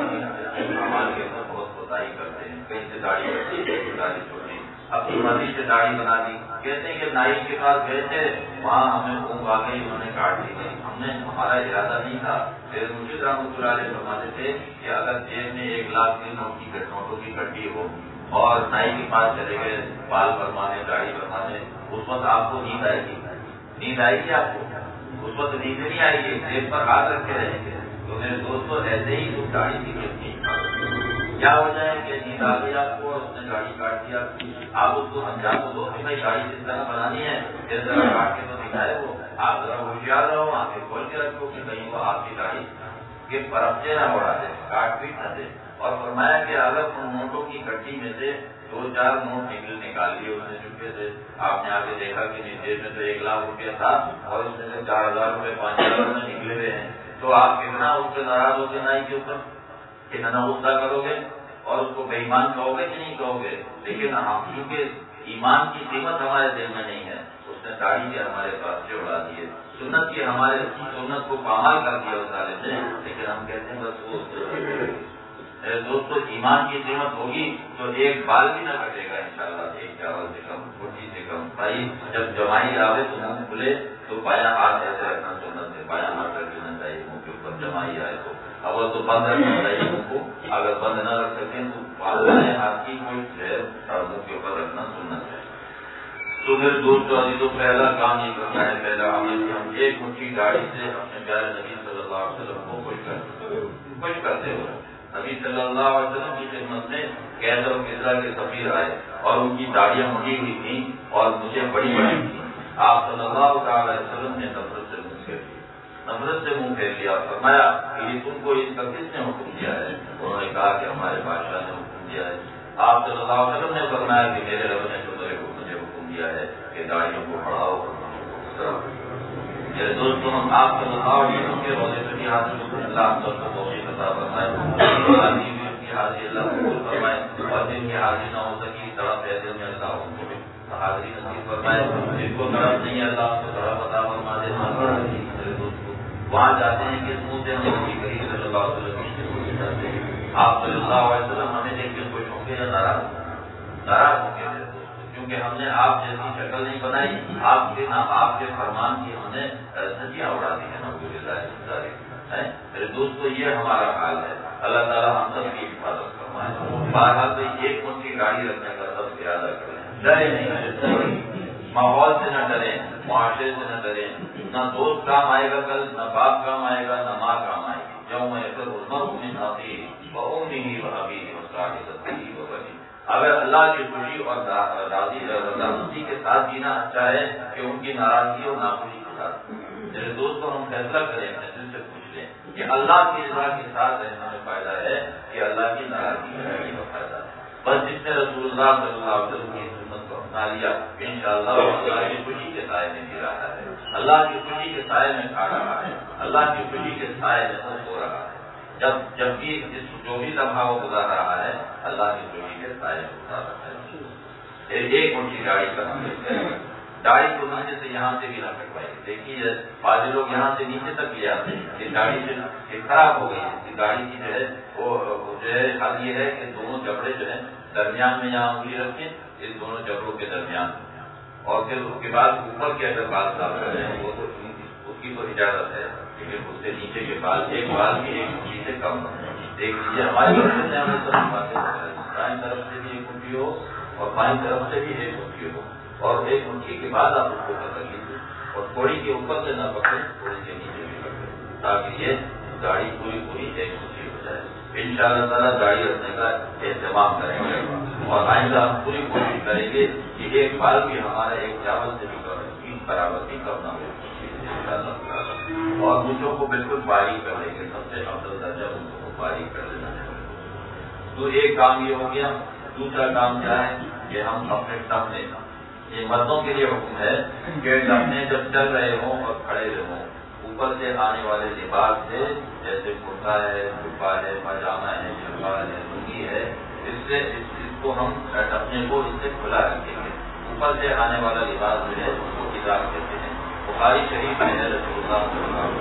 عمل کے اندر بہت کوتاہی کرتے ہیں، کہیں سے داڑھی کٹی، کہیں سے داڑھی چھوٹی، اپنی مرضی سے داڑھی بنا دی، کہتے ہیں کہ نائی کے پاس گئے تھے وہاں ہمیں اونگ آ گئی، انہوں نے کاٹ دی گئی، ہم نے ہمارا ارادہ نہیں تھا۔ پھر مرشد رحمۃ اللہ علیہ فرماتے تھے کہ اگر جیب میں ایک لاکھ کے نوٹ کی نوٹوں کی کٹی ہو اور نائی کے پاس چلے گئے بال بنوانے، داڑھی بنوانے، اس وقت آپ کو نیند آئے گی؟ نیند آئے گی آپ کو؟ اس وقت نیند نہیں آئے گی، جیب پر ہاتھ رکھ کے رہیں گے۔ تو میرے دوستوں ایسے ہی اس داڑھی کی کتنی کیا وجہ ہے کہ نیند آ گئی آپ کو اور اس نے داڑھی کاٹ دیا، آپ اس کو انجام کو دو کہ بھائی داڑھی جس طرح بنانی ہے جس طرح کاٹ کے تو دکھائے وہ، آپ ذرا ہوشیار رہو، آنکھیں کھول کے رکھو کہ کہیں وہ آپ کی داڑھی کے پرفتے نہ اڑا دے، کاٹ پیٹ نہ دے۔ اور فرمایا کہ اگر ان نوٹوں کی گٹی میں سے دو چار نوٹ نکل نکال لیے اس نے چپکے سے، آپ نے آگے دیکھا کہ نیچے میں تو ایک لاکھ روپیہ تھا اور اس میں سے چار ہزار روپئے پانچ ہزار روپئے نکلے ہوئے ہیں، تو آپ کتنا اس سے ناراض ہو کے نائی کے اوپر کتنا غصہ کرو گے اور اس کو بے ایمان کہو گے کہ نہیں کہو گے؟ لیکن ہم کیونکہ ایمان کی قیمت ہمارے دل میں نہیں ہے، اس نے داڑھی کے ہمارے پاس سے اڑا دیے۔ سنت کی ہمارے سنت کو پامال کر دیا اس عالم نے، لیکن ہم کہتے ہیں بس وہ دوستوں ایمان کی قیمت ہوگی تو ایک بال بھی نہ کٹے گا انشاءاللہ، ایک چاول سے کم، روٹی سے کم۔ بھائی جب جمائی آوے تو منہ کھلے تو بایاں ہاتھ ایسے رکھنا سنت ہے، بایاں ہاتھ رکھ لینا چاہیے منہ کے اوپر جمائی آئے تو، اول تو بند رکھنا چاہیے منہ کو، اگر بند نہ رکھ سکیں تو بایاں ہاتھ کی کوئی ہے منہ کے اوپر رکھنا سنت ہے۔ تو میرے دوستوں عزیزوں، پہلا کام یہ کرنا ہے، پہلا عمل کہ ہم ایک مٹھی گاڑی سے اپنے پیارے نبی صلی اللہ علیہ وسلم کو خوش کرتے خوش کرتے ہوئے نبی صلی اللہ علیہ وسلم کی خدمت میں کیسر و کسریٰ کے سفیر آئے اور ان کی داڑیاں مڑی ہوئی تھیں اور مجھے بڑی بڑی تھیں۔ آپ صلی اللہ تعالی علیہ وسلم نے نفرت سے منہ پھیر لیا نفرت سے منہ پھیر لیا فرمایا کہ یہ تم کو اس کا کس نے حکم دیا ہے؟ انہوں نے کہا کہ ہمارے بادشاہ نے حکم دیا ہے۔ آپ صلی اللہ علیہ وسلم نے فرمایا کہ میرے رب نے تو میرے کو مجھے حکم دیا ہے کہ داڑیوں کو بڑھاؤ۔ میرے دوستوں، ہم آپ صلی اللہ علیہ وسلم کے روزے شریف حاضر اللہ ہم سب کو توفیق عطا فرمائے، کی حاضری اللہ قبول فرمائے، اور جن کی حاضری نہ ہو سکی طرف ہے دل میں اللہ ان کو بھی حاضری نصیب فرمائے، جن کو طرف نہیں اللہ ان کو طرف عطا فرما دے۔ میرے دوستوں، وہاں جاتے ہیں کہ منہ سے ہم نبی کریم صلی اللہ علیہ وسلم کی خوشی کرتے ہیں۔ آپ صلی اللہ علیہ وسلم ہمیں دیکھ کے خوش ہوں گے یا ناراض ناراض ہوں گے؟ کیونکہ ہم نے آپ جیسی شکل نہیں بنائی، آپ کے نام آپ کے فرمان کی ہم نے دھجیاں اڑا دی ہیں نا۔ میرے دوستو، یہ ہمارا حال ہے۔ اللہ تعالیٰ ہم سب کی حفاظت فرمائے۔ بہرحال تو ایک منٹی گاڑی رکھنے کا سب ارادہ کریں، ڈرے نہیں، ماحول سے نہ ڈریں، معاشرے سے نہ ڈریں، نہ دوست کام آئے گا کل، نہ باپ کام آئے گا، نہ ماں کام آئے گی۔ یوم یفر المرء من اخیہ وامہ وابیہ وصاحبتہ وبنیہ۔ اگر اللہ کی خوشی اور راضی رضامندی کے ساتھ جینا اچھا ہے کہ ان کی ناراضگی اور ناخوشی کے ساتھ؟ میرے دوستوں، ہم فیصلہ کریں، اپنے دل سے پوچھ لیں کہ اللہ کی رضا کے ساتھ رہنا میں فائدہ ہے کہ اللہ کی ناراضگی میں رہنے میں فائدہ ہے؟ بس جس نے رسول اللہ صلی اللہ علیہ وسلم کی سنت کو اپنا لیا انشاءاللہ وہ اللہ کی خوشی کے سائے میں جی رہا ہے، اللہ کی خوشی کے سائے میں کھا رہا ہے، اللہ کی خوشی کے سائے میں سو رہا ہے۔ جب جب بھی جس جو بھی لمحہ وہ گزار رہا ہے اللہ کی خوشی کے سائے میں گزار رہا ہے۔ ایک منٹی گاڑی کا ہم داڑھی کو نیچے سے یہاں سے بھی نہ کٹوائے۔ دیکھیے بعض لوگ یہاں سے نیچے تک لے آتے ہیں کہ داڑھی سے خراب ہو گئی ہے، داڑھی کی جو ہے وہ جو ہے حال یہ ہے کہ دونوں جبڑے جو ہیں درمیان میں یہاں انگلی رکھیں، اس دونوں جبڑوں کے درمیان، اور پھر اس کے بعد اوپر کے اگر بال صاف کر رہے ہیں وہ تو اس کی تو اجازت ہے، لیکن اس سے نیچے کے بال ایک بال بھی ایک انگلی سے کم ہو۔ دیکھ لیجیے ہماری طرف سے ہمیں سب باتیں دائیں طرف سے بھی ایک انگلی ہو اور بائیں طرف سے بھی ایک انگلی ہو، اور ایک انگلی کے بعد آپ اس کو پکڑ لیجیے اور تھوڑی کے اوپر سے نہ پکڑیں، تھوڑی کے نیچے بھی پکڑیں، تاکہ یہ داڑھی پوری پوری ایک انگلی ہو جائے۔ ان شاء اللہ تعالیٰ داڑھی رکھنے کا اہتمام کریں گے اور آئندہ ہم پوری کوشش کریں گے کہ ایک بال بھی ہمارا ایک چاول سے بھی برابر بھی کم نہ ہو ان شاء اللہ تعالیٰ، اور مجھوں کو بالکل باریک کر لیں گے، سب سے افضل درجہ مجھوں کو باریک کر دینا ہے۔ تو ایک کام یہ ہو گیا۔ دوسرا کام کیا ہے کہ ہم اپنے ٹپ لینا، یہ مردوں کے لیے حکم ہے کہ ٹپنے جب چل رہے ہوں اور کھڑے رہوں، اوپر سے آنے والے لباس سے جیسے کرتا ہے، جبا ہے، پاجامہ ہے، شلوار ہے، لنگی ہے، اس سے اس کو ہم ٹپنے کو اس سے کھلا رکھیں گے۔ اوپر سے آنے والا لباس جو ہے اس کو ازار کہتے ہیں۔ بخاری شریف میں ہے رسول اللہ صلی اللہ علیہ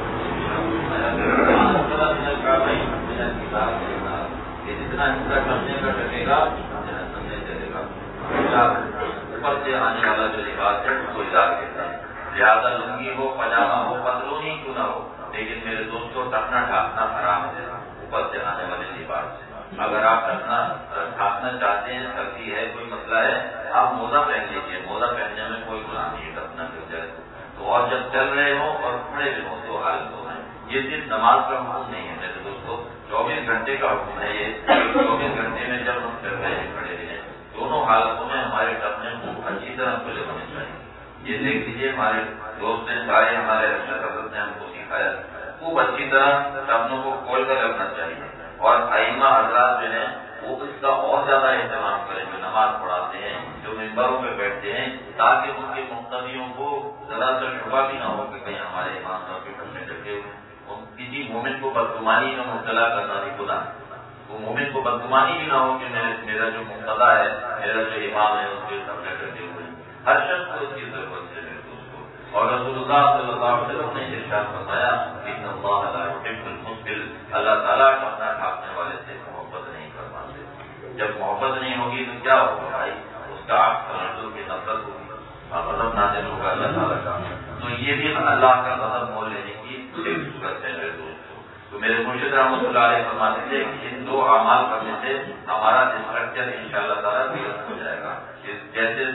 وسلم کہ جتنا حصہ ٹپنے کا ٹکے گا جہنم میں چلے گا۔ اوپر سے آنے والا جو لباس ہے اس کو ازار کہتے ہیں۔ لہٰذا لنگی ہو، پاجامہ ہو، پتلونی کیوں نہ ہو، لیکن میرے دوستوں ٹکنا ڈھانکنا حرام ہے اوپر سے آنے والے لباس سے۔ اگر آپ ٹکنا ڈھانکنا چاہتے ہیں، سردی ہے، کوئی مسئلہ ہے، آپ موزہ پہن لیجیے، موزہ پہننے میں کوئی گناہ نہیں ہے، ٹکنا گر جائے تو۔ اور جب چل رہے ہوں اور کھڑے بھی ہوں تو حالت ہو ہے۔ یہ صرف نماز کا حکم نہیں ہے میرے دوستوں، چوبیس گھنٹے کا حکم ہے یہ۔ چوبیس گھنٹے میں جب ہم چل رہے ہیں، کھڑے رہے، دونوں حالتوں میں ہمارے ٹکنے خوب اچھی طرح کھلے ہونے چاہیے۔ یہ دیکھ لیجیے ہمارے دوست نے سارے ہمارے حضرت نے ہم کو سکھایا، خوب اچھی طرح ٹپنوں کو کھول کر رکھنا چاہیے۔ اور ائمہ حضرات جو ہیں وہ اس کا اور زیادہ اہتمام کریں جو نماز پڑھاتے ہیں، جو ممبروں پہ بیٹھتے ہیں، تاکہ ان کے مقتدیوں کو ذرا سا شبہ بھی نہ ہو کہ کہیں ہمارے امام صاحب کے ٹپنے ڈٹے ہوئے۔ کسی مومن کو بدگمانی میں مبتلا کرنا بھی گناہ ہے۔ وہ مومن کو بدگمانی بھی نہ ہو کہ میرا جو مقتدا ہے، میرا جو امام ہے، اس کے ٹپنے ڈٹے ہوئے۔ ہر شخص کو اس کی ضرورت ہے میرے دوستوں، اور رسول اللہ صلی اللہ علیہ وسلم نے ارشاد فرمایا ان اللہ لا يحب المسبل، اللہ تعالیٰ ڈھکنا ڈھانپنے والے سے محبت نہیں فرماتے۔ جب محبت نہیں ہوگی تو کیا ہوگا بھائی؟ اس کا عکس تنزل کی نفرت ہوگی، غضب نازل ہوگا اللہ تعالیٰ کا۔ تو یہ بھی اللہ کا غضب مول لینے کی ایک صورت ہے میرے دوستوں۔ تو میرے مرشد رحمۃ اللہ علیہ فرماتے تھے کہ ان دو اعمال کرنے سے ہمارا اسٹرکچر ان شاء اللہ تعالیٰ درست ہو جائے گا۔ جیسے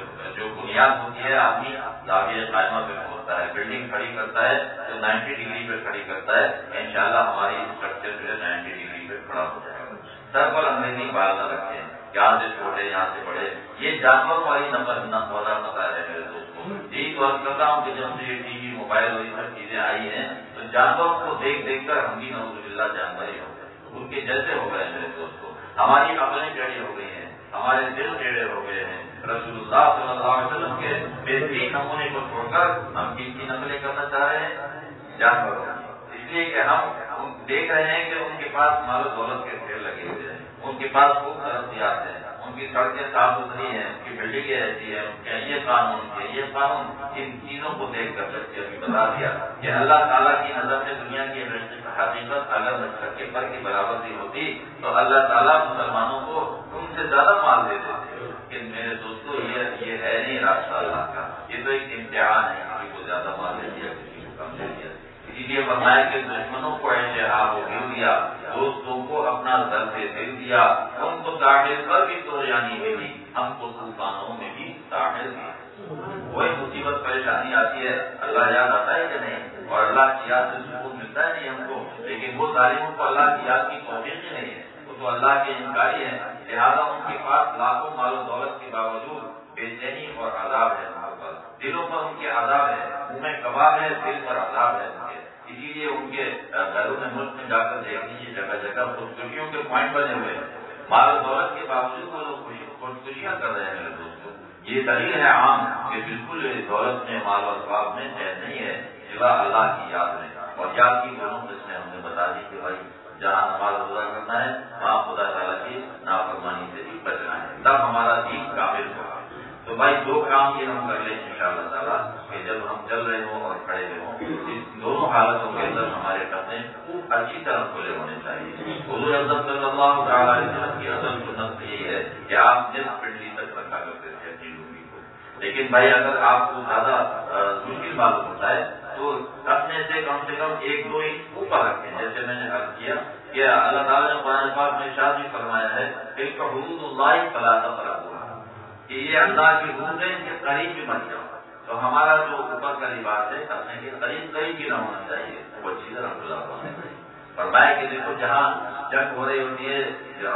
جو بنیاد ہوتی ہے آدمی زاویہ قائمہ پہ ہوتا ہے، بلڈنگ کھڑی کرتا ہے تو نائنٹی ڈگری پہ کھڑی کرتا ہے، انشاءاللہ ہماری اسٹرکچر جو ہے نائنٹی ڈگری پہ کھڑا ہو جائے گا۔ سر پر انگریزی بال نہ رکھیں، یہاں سے چھوٹے یہاں سے بڑے، یہ جانور والی نمبر وضاحت بتا ہے میرے دوستوں۔ یہی تو عرض کرتا ہوں کہ جب سے یہ ٹی وی موبائل اور یہ سب چیزیں آئی ہیں تو جانوروں کو دیکھ دیکھ کر ہم بھی نعوذ باللہ جانور ہی ہو گئے، ان کے جیسے ہو گئے میرے دوستوں۔ ہماری عقلیں ٹیڑھی ہو گئی ہیں، ہمارے دل ٹیڑھے ہو گئے ہیں۔ رسول اللہ صلی اللہ علیہ وسلم کے بہترین نمونے کو چھوڑ کر ہم کن کی نقلیں کرنا چاہ رہے ہیں؟ جانوروں کی۔ اس لیے کہ ہم دیکھ رہے ہیں کہ ان کے پاس مال و دولت کے ڈھیر لگے ہوئے ہیں، ان کے پاس خوب سہولیات ہیں، ان کی سڑکیں صاف ستھری ہیں، ان کی بلڈنگیں ایسی ہیں، ان کے یہ قانون کے یہ قانون، ان چیزوں کو دیکھ کر بچے ابھی بتا دیا کہ اللہ تعالیٰ کی نظر سے دنیا کی حقیقت اگر مچھر کے پر کی برابر ہوتی تو اللہ تعالیٰ مسلمانوں کو ان سے زیادہ مال دے دیتے۔ کہ میرے دوستو یہ یہ ہے نہیں راستہ اللہ کا، یہ تو ایک امتحان ہے، کسی کو زیادہ مال دے دیا کسی کو کم دے دیا۔ اسی لیے فرمایا کہ دشمنوں کو ایسے آپ گر دیا، دوستوں کو اپنا درد دل دیا، ان کو ساحل پر بھی تو یعنی ملی، ہم کو طوفانوں میں بھی ساحل دی۔ کوئی مصیبت پریشانی آتی ہے اللہ یاد آتا ہے کہ نہیں؟ اور اللہ کی یاد سے سکون ملتا ہے نہیں ہم کو، لیکن وہ ظالموں کو اللہ کی یاد کی توفیق ہی نہیں ہے، وہ تو اللہ کے انکاری ہے، لہٰذا ان کے پاس لاکھوں مال و دولت کے باوجود بے چینی اور عذاب ہے، ان پر دلوں پر ان کے عذاب ہے، منہ میں کباب ہے، دل پر عذاب ہے ان کے۔ اسی لیے ان کے بیرون ملک میں جا کر دیکھ لیجیے جگہ جگہ خودکشیوں کے پوائنٹ بنے ہوئے ہیں، مال و دولت کے باوجود وہ لوگ خودکشیاں کر رہے ہیں میرے دوستوں۔ یہ دلیل ہے عام کہ بالکل دولت میں مال و اسباب میں چین نہیں ہے سوا اللہ کی یاد میں، اور یاد کی دونوں قسمیں ہم نے بتا دی کہ بھائی جہاں نماز ادا کرنا ہے وہاں خدا تعالیٰ کی نافرمانی سے بھی بچنا ہے، تب ہمارا دین کامل ہوگا۔ تو بھائی دو کام یہ ہم کر لیں انشاءاللہ تعالیٰ کہ جب ہم چل رہے ہوں اور کھڑے ہوئے ہوں، اس دونوں حالتوں کے اندر ہمارے قدمیں خوب اچھی طرح کھلے ہونے چاہیے۔ حضور اعظم صلی اللہ تعالیٰ علیہ وسلم کی اصل سنت یہی ہے کہ آپ جس پنڈلی تک رکھا کرتے تھے اپنی لنگی کو، لیکن بھائی اگر آپ کو زیادہ مشکل معلوم ہوتا ہے تو رکھنے سے کم سے کم ایک دو انچ اوپر رکھیں، جیسے میں نے عرض کیا کہ اللہ تعالیٰ نے قرآن پاک میں ارشاد بھی فرمایا ہے کہ حدود اللہ فلا تقربوها، کہ یہ اللہ کی حدود ہے، ان کے قریب بھی مت جاؤ۔ تو ہمارا جو اوپر کا لباس ہے کرنے کے قریب قریب بھی نہ ہونا چاہیے، وہ اچھی طرح کھلا ہونا چاہیے۔ فرمایا کہ دیکھو جہاں جنگ ہو رہی ہوتی ہے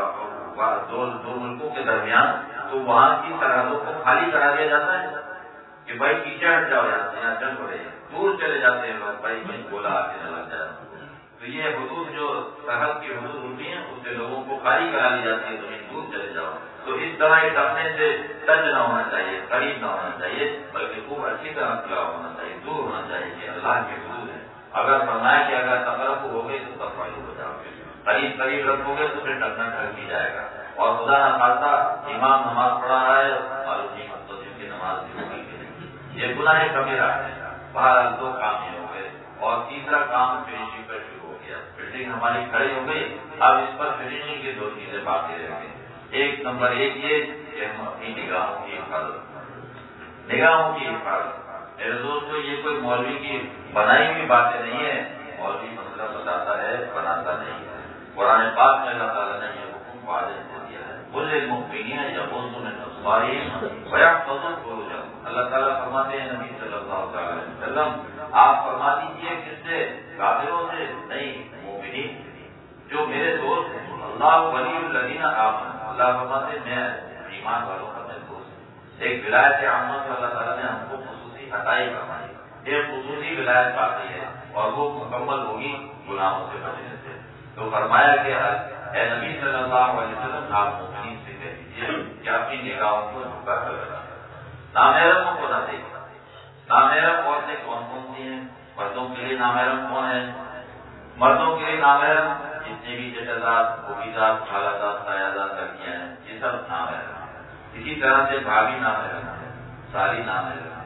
دو دو ملکوں کے درمیان تو وہاں کی سرحدوں کو خالی کرا دیا جاتا ہے کہ بھائی پیچھے ہٹ جاؤ، یہاں سے یہاں جنگ ہو رہی ہے، دور چلے جاتے ہیں لوگ، بھائی کہیں گولا آ کے نہ لگ جائے۔ تو یہ حدود جو سرحد کی حدود ہوتی ہیں اس سے لوگوں کو خالی کرا دی جاتی ہے، تو کہیں دور چلے جاؤ۔ تو اس طرح یہ اپنے سے ٹچ نہ ہونا چاہیے، قریب نہ ہونا چاہیے، بلکہ خوب اچھی طرح کھلا ہونا چاہیے، دور ہونا چاہیے کہ اللہ کے حدود ہے۔ اگر فرمایا کہ اگر تقرب ہو گئی تو تفاعل ہو جاؤ گے، قریب قریب رکھو گے تو پھر ٹکنا ٹھک بھی جائے گا، اور خدا نہ خاصہ امام نماز پڑھا رہا ہے اور اسی مقصد کی نماز بھی ہوگی کہ نہیں، یہ گناہ کبیرہ ہے۔ بہرحال دو کام یہ ہو گئے، اور تیسرا کام فنیشنگ پر شروع ہو گیا، بلڈنگ ہماری کھڑی ہو گئی، اب اس پر فنیشنگ کی دو چیزیں باقی رہ گئی۔ ایک نمبر ایک یہ کہ ہم اپنی نگاہوں کی حفاظت، نگاہوں کی حفاظت۔ میرے دوستو یہ کوئی مولوی کی بنائی ہوئی باتیں نہیں ہے، مولوی مسئلہ بتاتا ہے بناتا نہیں ہے۔ قرآن پاک میں اللہ تعالیٰ نے یہ حکم واضح سے دیا ہے، کل المؤمنین یغضوا من ابصارہم ویحفظوا فروجہم۔ اللہ تعالیٰ فرماتے ہیں نبی صلی اللہ علیہ وسلم آپ فرما دیجیے کس سے؟ کافروں سے نہیں، مومنین جو میرے دوست ہیں۔ اللہ ولی الذین آمنوا، اللہ فرماتے ہیں میں ایمان والوں کا میں دوست۔ ایک ولایت عامہ سے اللہ تعالیٰ نے ہم کو خصوصی عطائی فرمائی، ایک خصوصی ولایت باقی ہے اور وہ مکمل ہوگی گناہوں سے بچنے سے۔ تو فرمایا کہ اے نبی صلی اللہ علیہ وسلم آپ مومنین سے کہہ دیجیے کہ اپنی نگاہوں کو جھکا کر رکھیں، نامحرموں کو نہ دیکھیں۔ نامحرم عورتیں کون کون سی ہیں؟ مردوں کے لیے نامحرم کون ہے؟ مردوں کے لیے نامحرم جتنے بھی جداد خوبیزاد خالاداد تایاداد لڑکیاں ہیں یہ سب نامحرم ہیں۔ اسی طرح سے بھابھی نامحرم ہے، ساری نامحرم ہے،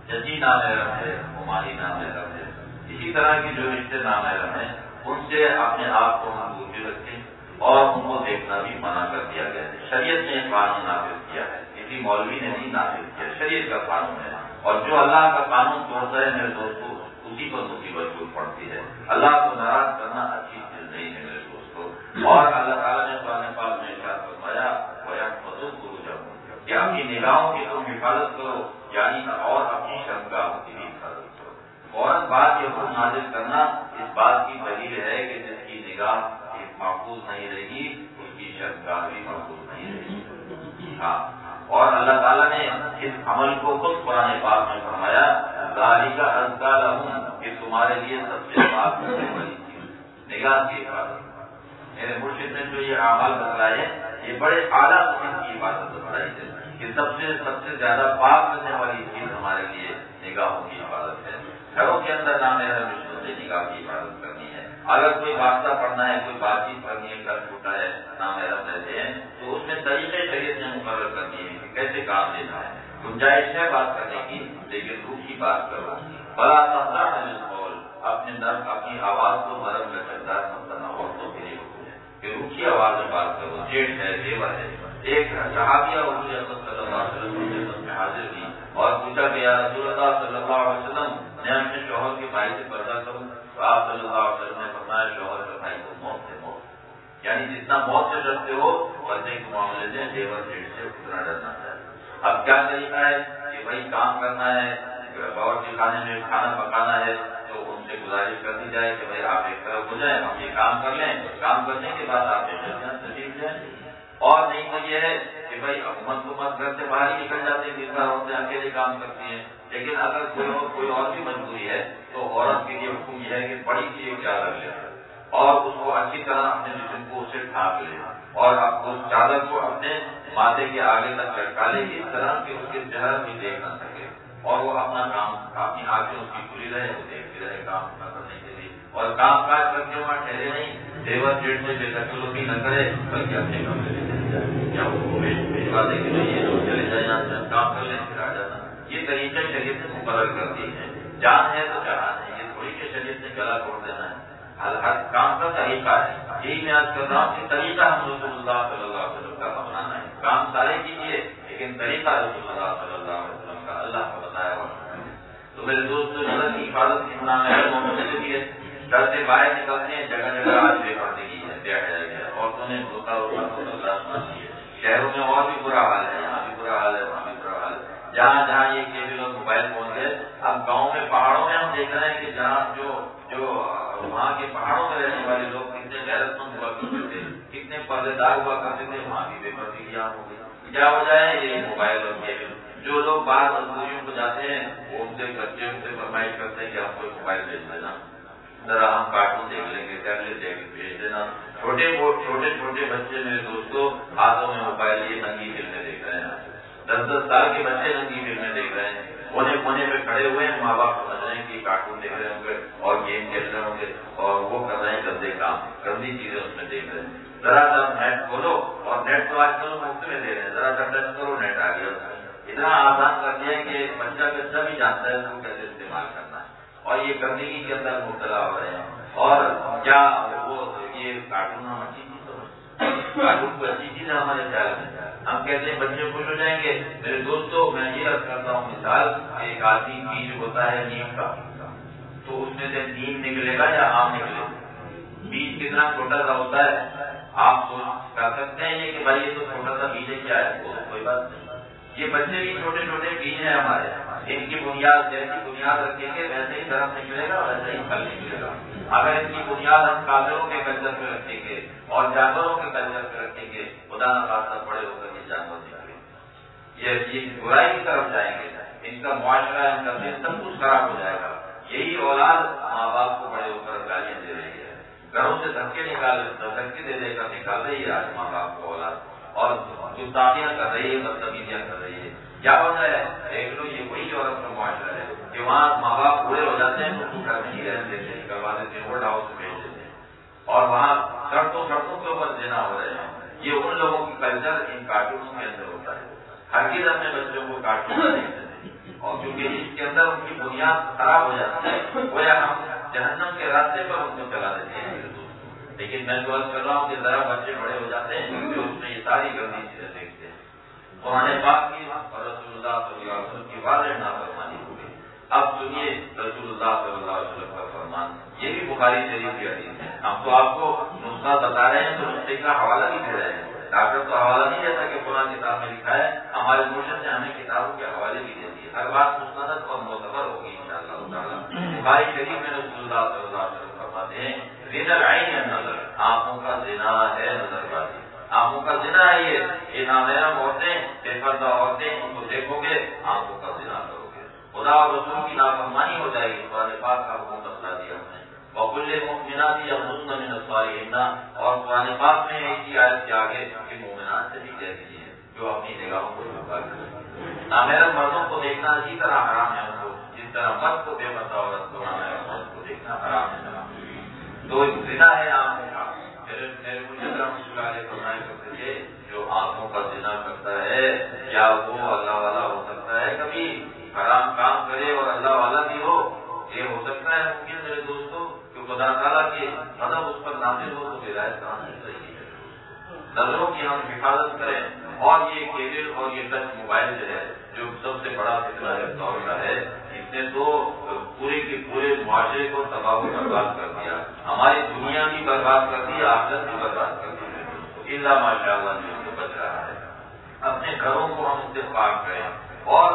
ججی نامحرم ہے، مماحی نامحرم ہے، اسی طرح کی جو رشتے نامحرم ہیں ان سے اپنے آپ کو ہم دور بھی رکھیں اور ان کو دیکھنا بھی منع کر دیا گیا ہے۔ شریعت نے قانون نافذ کیا ہے، کسی مولوی نے نہیں نافذ کیا، شریعت کا قانون ہے، اور جو اللہ کا قانون توڑتا ہے میرے دوستوں اسی پر مصیبت ضرور پڑتی ہے۔ اللہ کو ناراض کرنا اچھی چیز نہیں ہے میرے دوستوں، اور اللہ تعالیٰ نے قرآن پاک میں ارشاد فرمایا وَيَحْفَظُوا فُرُوجَهُمْ کہ اپنی نگاہوں کی تم حفاظت کرو، یعنی اور اپنی شرمگاہوں کی بھی حفاظت کرو۔ فوراً بات یہ حکم نازل کرنا اس بات کی دلیل ہے کہ جس کی نگاہ محفوظ نہیں رہے گی اس کی شرمگاہ بھی محفوظ نہیں رہے گی۔ ہاں، اور اللہ تعالیٰ نے اس عمل کو خود قرآن پاک میں فرمایا ذَلِكَ أَزْكَىٰ لَهُمْ کہ تمہارے لیے سب سے پاک کرنے والی چیز نگاہ کی حفاظت۔ میرے مرشد نے جو یہ اعمال بتلائے یہ بڑے اعلیٰ قسم کی عبادت بتلائی ہے کہ سب سے سب سے زیادہ پاک کرنے والی چیز ہمارے لیے نگاہوں کی حفاظت ہے۔ گھروں کے اندر نامحرم رشتوں سے نگاہ کی حفاظت کرنی ہے۔ اگر کوئی واسطہ پڑھنا ہے، کوئی بات چیت کرنی ہے، گھر چھوٹا ہے، نامحرم رہتے ہیں تو اس میں طریقے شریعت نے مقرر کرنی ہے کہ کیسے کام لینا ہے۔ گنجائش ہے بات کرنے کی لیکن روح کی بات کرو، بڑا تحرا ہے بالقول اپنے نرم اپنی آواز کو نرم لچکدار مت بناؤ، عورتوں کے لیے حکم ہے کہ روکھی آواز میں بات کرو، جیٹ ہے، زیور ہے۔ ایک صحابیہ حضور اکرم صلی اللہ علیہ وسلم کی خدمت میں حاضر ہوئی اور پوچھا کہ یا رسول اللہ صلی اللہ علیہ وسلم میں اپنے شوہر کے بھائی سے پردہ کروں تو آپ صلی اللہ علیہ وسلم نے فرمایا شوہر کے بھائی کو موت سے موت، یعنی جتنا موت سے ڈرتے ہو پردے کے معاملے سے زیور جیٹ سے اتنا ڈرنا چاہیے۔ اب کیا طریقہ ہے کہ بھائی کام کرنا ہے، باورچی خانے میں کھانا پکانا ہے تو ان سے گزارش کر دی جائے کہ بھائی آپ ایک طرف ہو جائیں، ہم یہ کام کر لیں، کام کرنے کے بعد آپ تشریف لیں۔ اور نہیں تو یہ ہے کہ بھائی حکومت حکومت گھر سے باہر ہی نکل جاتے ہیں، گھر عورتیں اکیلے کام کرتی ہیں، لیکن اگر کوئی اور کوئی اور بھی مجبوری ہے تو عورت کے لیے حکم یہ ہے کہ بڑی چیز چادر لے اور اس کو اچھی طرح اپنے جسم کو اسے ڈھانپ لے اور اب اس چادر کو اپنے ماتھے کے آگے تک لٹکا لے اس طرح کہ اس کے چہرہ بھی دیکھ نہ سکے اور وہ اپنا کام اپنی آنکھیں اس کی کھلی رہے، وہ دیکھتی رہے کام نہ کرنے کے لیے، اور کام کاج کر کے وہاں ٹھہرے نہیں، زیور جیٹ میں بے دخلوی نہ کرے بلکہ اپنے کمرے میں چلے جائے یا اس کو بھجوا دے کہ یہ لوگ چلے جائیں یہاں سے کام کر لیں پھر آ جانا۔ یہ طریقہ شریعت نے مقرر کر دی ہے، جان ہے تو جہان ہے، یہ تھوڑی کہ شریعت نے گلا توڑ دینا ہے، ہر ہر کام کا طریقہ ہے۔ یہی میں آج کر رہا ہوں کہ طریقہ ہم رسول اللہ صلی اللہ علیہ وسلم کا اپنانا ہے، کام سارے کیجیے لیکن طریقہ رسول اللہ صلی اللہ علیہ وسلم کا اللہ کا بتایا ہوا۔ تو میرے دوست نظر کی حفاظت اتنا محرم ہے، گھر سے باہر نکلتے ہیں جگہ جگہ آج بے پردگی ہے، بے حیائی ہے، عورتوں نے دھوکہ شہروں میں اور بھی برا حال ہے، یہاں بھی برا حال ہے، وہاں بھی برا حال ہے، جہاں جہاں یہ کیبل اور موبائل پہنچ گئے۔ اب گاؤں میں پہاڑوں میں ہم دیکھ رہے ہیں کہ جہاں جو جو وہاں کے پہاڑوں میں رہنے والے لوگ کتنے غیرت مند ہوا کرتے تھے، کتنے پردے دار ہوا کرتے تھے، وہاں بھی بے پردگی عام ہو گئی۔ کیا وجہ ہے؟ یہ موبائل اور کیبل۔ جو لوگ باہر مزدوریوں کو جاتے ہیں وہ ان سے بچے ان سے فرمائش کرتے ہیں کہ ہم کو موبائل بھیج دینا، ذرا ہم کارٹون دیکھ لیں گے، ٹیبلٹ دیکھ بھیج دینا۔ چھوٹے چھوٹے چھوٹے بچے میرے دوستوں ہاتھوں میں موبائل لیے ننگی فلمیں دیکھ رہے ہیں، دس دس سال کے بچے ننگی فلمیں دیکھ رہے ہیں، کونے کونے پہ کھڑے ہوئے ہیں، ماں باپ سمجھ رہے ہیں کہ کارٹون دیکھ رہے ہوں گے اور گیم کھیل رہے ہوں گے اور وہ کر رہے ہیں گندے کام، گندی چیزیں اس میں دیکھ رہے ہیں۔ ذرا سا نیٹ کھولو اور نیٹ تو آج کل مفت میں دے رہے ہیں، ذرا سا ٹچ کرو نیٹ آ گیا، اتنا آسان کر دیا ہے کہ بچہ بچہ بھی جانتا ہے اس کو کیسے استعمال کرنا ہے اور یہ گندگی کے اندر مبتلا ہو رہے ہیں۔ اور کیا وہ یہ کارٹون ہم اچھی چیز سمجھتے، کارٹون کو اچھی چیز ہے ہمارے خیال میں، ہم کہتے ہیں بچے خوش ہو جائیں گے۔ میرے دوستوں میں یہ عرض کرتا ہوں مثال، ایک آدمی بیج ہوتا ہے نیم کا تو اس میں سے نیم نکلے گا یا آم نکلے گا؟ بیج کتنا چھوٹا سا ہوتا ہے، آپ سوچ کر سکتے ہیں یہ کہ بھائی یہ تو چھوٹا سا بیج ہے، کیا ہے وہ کوئی بات نہیں۔ یہ بچے بھی چھوٹے چھوٹے بیج ہیں ہمارے، ان کی بنیاد جیسی بنیاد رکھیں گے ویسے ہی درخت نکلے گا ویسے ہی پھل نکلے گا۔ اگر ان کی بنیاد ہم کافروں کے کلچر پہ رکھیں گے اور جانوروں کے کلچر پہ رکھیں گے، خدا نہ خاصہ بڑے ہو کر یہ جانور نکلے یہ برائی کی طرف جائیں گے، ان کا معاشرہ ان کا دل سب کچھ خراب ہو جائے گا۔ یہی اولاد ماں باپ کو بڑے ہو کر گالیاں دے رہی ہے، گھروں سے دھکے نکال دھکے دے دے کر نکال رہی ہے آج ماں باپ کو اولاد، اور گستاخیاں کر رہی ہے، بدتمیزیاں کر رہی ہے۔ کیا ہوتا ہے دیکھ لو، یہ وہی عورت کا معاشرہ ہے کہ وہاں ماں باپ بوڑھے ہو جاتے ہیں تو گھر میں نہیں رہنے دیتے، کروا دیتے ہیں، اولڈ ہاؤس میں بھیج دیتے ہیں اور وہاں سڑکوں سڑکوں کے اوپر دینا ہو رہے ہیں۔ یہ ان لوگوں کی کلچر ان کارٹونوں کے اندر ہوتا ہے۔ ہر چیز اپنے بچوں کو کارٹون نہیں دیتے، اور کیونکہ اس کے اندر ان کی بنیاد خراب ہو جاتی ہے، گویا ہم جہنم کے راستے پر ان کو چلا دیتے ہیں. لیکن میں تو عرض کر رہا ہوں کہ ذرا بچے بڑے ہو جاتے ہیں جو اس میں یہ ساری گندی چیزیں دیکھتے ہیں. قرآن پاک کی اور رسول اللہ صلی اللہ علیہ وسلم کی واضح نافرمانی ہو گئی. اب سنیے رسول اللہ صلی اللہ علیہ وسلم کا فرمان، یہ بھی بخاری شریف کی حدیث ہے. ہم تو آپ کو نسخہ بتا رہے ہیں تو نسخے کا حوالہ بھی دے رہے ہیں. ڈاکٹر تو حوالہ نہیں دیتا کہ قرآن کتاب میں لکھا ہے، ہمارے مرشد نے ہمیں کتابوں کے حوالے بھی دے دیے. ہر بات مستند اور معتبر ہوگی انشاءاللہ تعالیٰ. بخاری شریف میں رسول اللہ صلی اللہ علیہ وسلم فرماتے ہیں زنا العین النظر، آنکھوں کا زنا ہے نظر بازی. آنکھوں کا زنا ہے یہ کہ نامحرم عورتیں، بے پردہ عورتیں، ان کو دیکھو گے آنکھوں کا زنا کرو گے. خدا اور رسول کی نافرمانی ہو جائے گی. قرآن پاک کا حکم بتلا دیا ہم نے، وَكُلِّ مُؤْمِنَاتٍ يَغْضُضْنَ مِنْ أَبْصَارِهِنَّ، اور قرآن پاک میں ایک ہی آیت کے آگے کہ مومنات سے بھی کہہ دیجیے جو اپنی نگاہوں کو جھکا کریں. نامحرم مردوں کو دیکھنا اسی طرح حرام ہے ان کو جس طرح مرد کو بے پردہ عورت کو نامحرم عورت کو دیکھنا حرام ہے. تو زنا ہے آنکھوں کا. میرے مجھے رحمۃ اللہ علیہ فرمایا کرتے تھے جو آنکھوں کا زنا کرتا ہے کیا وہ اللہ والا ہو سکتا ہے؟ کبھی حرام کام کرے اور اللہ والا بھی ہو، یہ ہو سکتا ہے ممکن میرے دوستوں کہ خدا تعالیٰ کی مدد اس پر نازل ہو تو ہدایت کہاں سے صحیح ہے. نظروں کی ہم حفاظت کریں. اور یہ کیبل اور یہ ٹچ موبائل جو ہے جو سب سے بڑا فتنہ دور کا ہے، اس نے تو پورے کے پورے معاشرے کو تباہ و برباد کر دیا. ہماری دنیا بھی برباد کر دی، آخرت بھی برباد کر دی. اللہ ماشاء اللہ جو سے بچ رہا ہے. اپنے گھروں کو ہم اس سے پاک کریں اور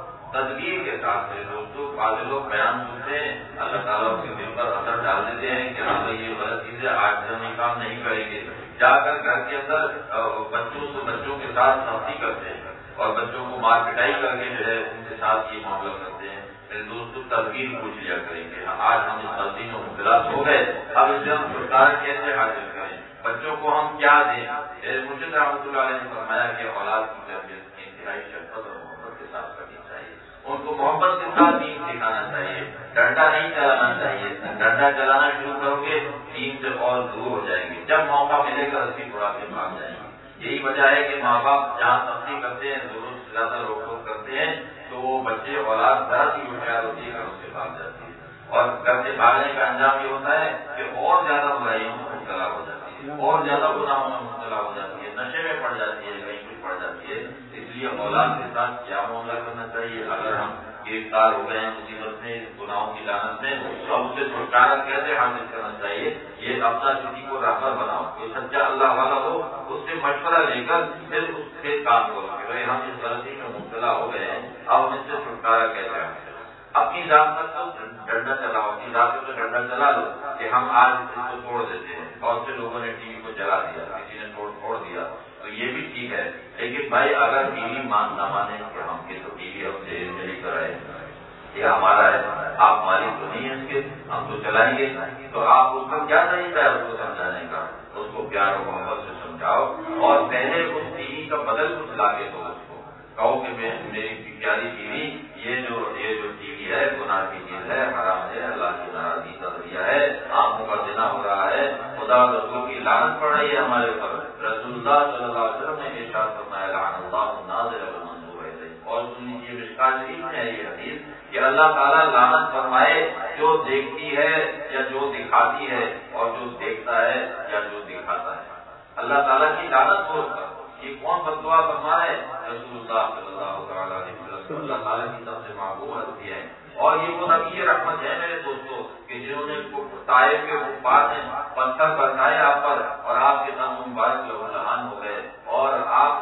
تدبیر کے ساتھ سے. دوستوں بعض لوگ بیان سنتے ہیں، اللہ تعالیٰ کے دل پر اثر ڈال دیتے ہیں کہ ہاں بھائی یہ غلط چیز ہے، آج ہم یہ کام نہیں کریں گے. جا کر گھر کے اندر بچوں سے بچوں کے ساتھ سختی کرتے ہیں اور بچوں کو مار پٹائی کر کے جو ہے ان کے ساتھ یہ معاملہ کرتے ہیں. میرے دوستوں تدبیر پوچھ لیا کریں گے آج ہم اس غلطی میں مبتلا ہو گئے، اب اس سے ہم چھٹکارا کیسے حاصل کریں، بچوں کو ہم کیا دیں. مرشد رحمۃ اللہ علیہ نے فرمایا کہ اولاد کی تربیت انتہائی شفقت اور محبت کے ساتھ کرنی چاہیے. ان کو محبت کے ساتھ دین سکھانا چاہیے، ڈنڈا نہیں چلانا چاہیے. ڈنڈا چلانا شروع کرو گے دین سے اور دور ہو جائیں گے. جب موقع ملے گا رسی اڑا کے بھاگ جائیں گے. یہی وجہ ہے کہ ماں باپ جہاں تفریح کرتے ہیں ضرور سے زیادہ روک ٹوک کرتے ہیں تو وہ بچے اولاد ذرا سی ہوشیار ہوتی ہے گھر سے بھاگ جاتی ہے. اور گھر سے بھاگنے کا انجام یہ ہوتا ہے کہ اور زیادہ برائیوں میں مبتلا ہو جاتی ہے، اور زیادہ گناہوں میں مبتلا ہو جاتی ہے، نشے میں پڑ جاتی ہے، کہیں کچھ پڑ جاتی ہے. اس لیے اولاد کے ساتھ کیا معاملہ کرنا چاہیے. اگر ہم گرفتار ہو گئے ہیں مصیبت میں، گناہوں کی لعنت میں، تو اس سے چھٹکارا کیسے حاصل کرنا چاہیے. یہ اپنا کسی کو راہبر بناؤ، کوئی سچا اللہ والا ہو، اس سے مشورہ لے کر پھر اس سے کام کرو کہ بھائی ہم اس غلطی میں مبتلا ہو گئے ہیں، اب ہم اس سے چھٹکارا کیسے حاصل. اپنی ذات پر تو ڈنڈا چلاؤ، اپنی ذات پر تو ڈنڈا چلا لو کہ ہم آج اس کو توڑ دیتے ہیں. بہت سے لوگوں نے ٹی وی کو جلا دیا، کسی نے توڑ پھوڑ دیا، تو یہ بھی ٹھیک ہے. لیکن بھائی اگر ٹی وی مان نہ مانے کہ ہم یہ تو ٹی وی ہم سے لے کر آئے، یہ ہمارا ہے، آپ مالک تو نہیں ہے اس کے، ہم تو چلائیں گے، تو آپ اس کا کیا طریقہ ہے اس کو سمجھانے کا. اس کو پیار و محبت سے سمجھاؤ اور پہلے اس ٹی وی کا بدل کچھ لا کے دو. اس کو کہو کہ میں میری پیاری ٹی وی یہ جو یہ جو ٹی وی ہے گناہ کی چیز ہے، حرام ہے، اللہ کی ناراضگی کا ذریعہ ہے، آنکھوں کا زنا ہو رہا ہے، خدا رسول کی لعنت پڑ رہی ہے ہمارے اوپر. رسول اللہ صلی اللہ علیہ وسلم نے ارشاد فرمایا لعن اللہ الناظر والمنظور الیہ. اور سن لیجیے مشکوٰۃ شریف میں ہے یہ حدیث کہ اللہ تعالیٰ لعنت فرمائے جو دیکھتی ہے یا جو دکھاتی ہے اور جو دیکھتا ہے یا جو دکھاتا ہے. اللہ تعالیٰ کی لعنت ہو کر یہ کون بددعا فرما ہے؟ رسول اللہ صلی اللہ علیہ وسلم. اللہ تعالیٰ کی طرف سے محبوب ہستی ہے اور یہ وہ نبی رحمت ہے میرے دوستوں کہ جنہوں نے طائف کے کفار نے پتھر برسائے آپ پر اور آپ کے نام مبارک لہان ہو گئے اور آپ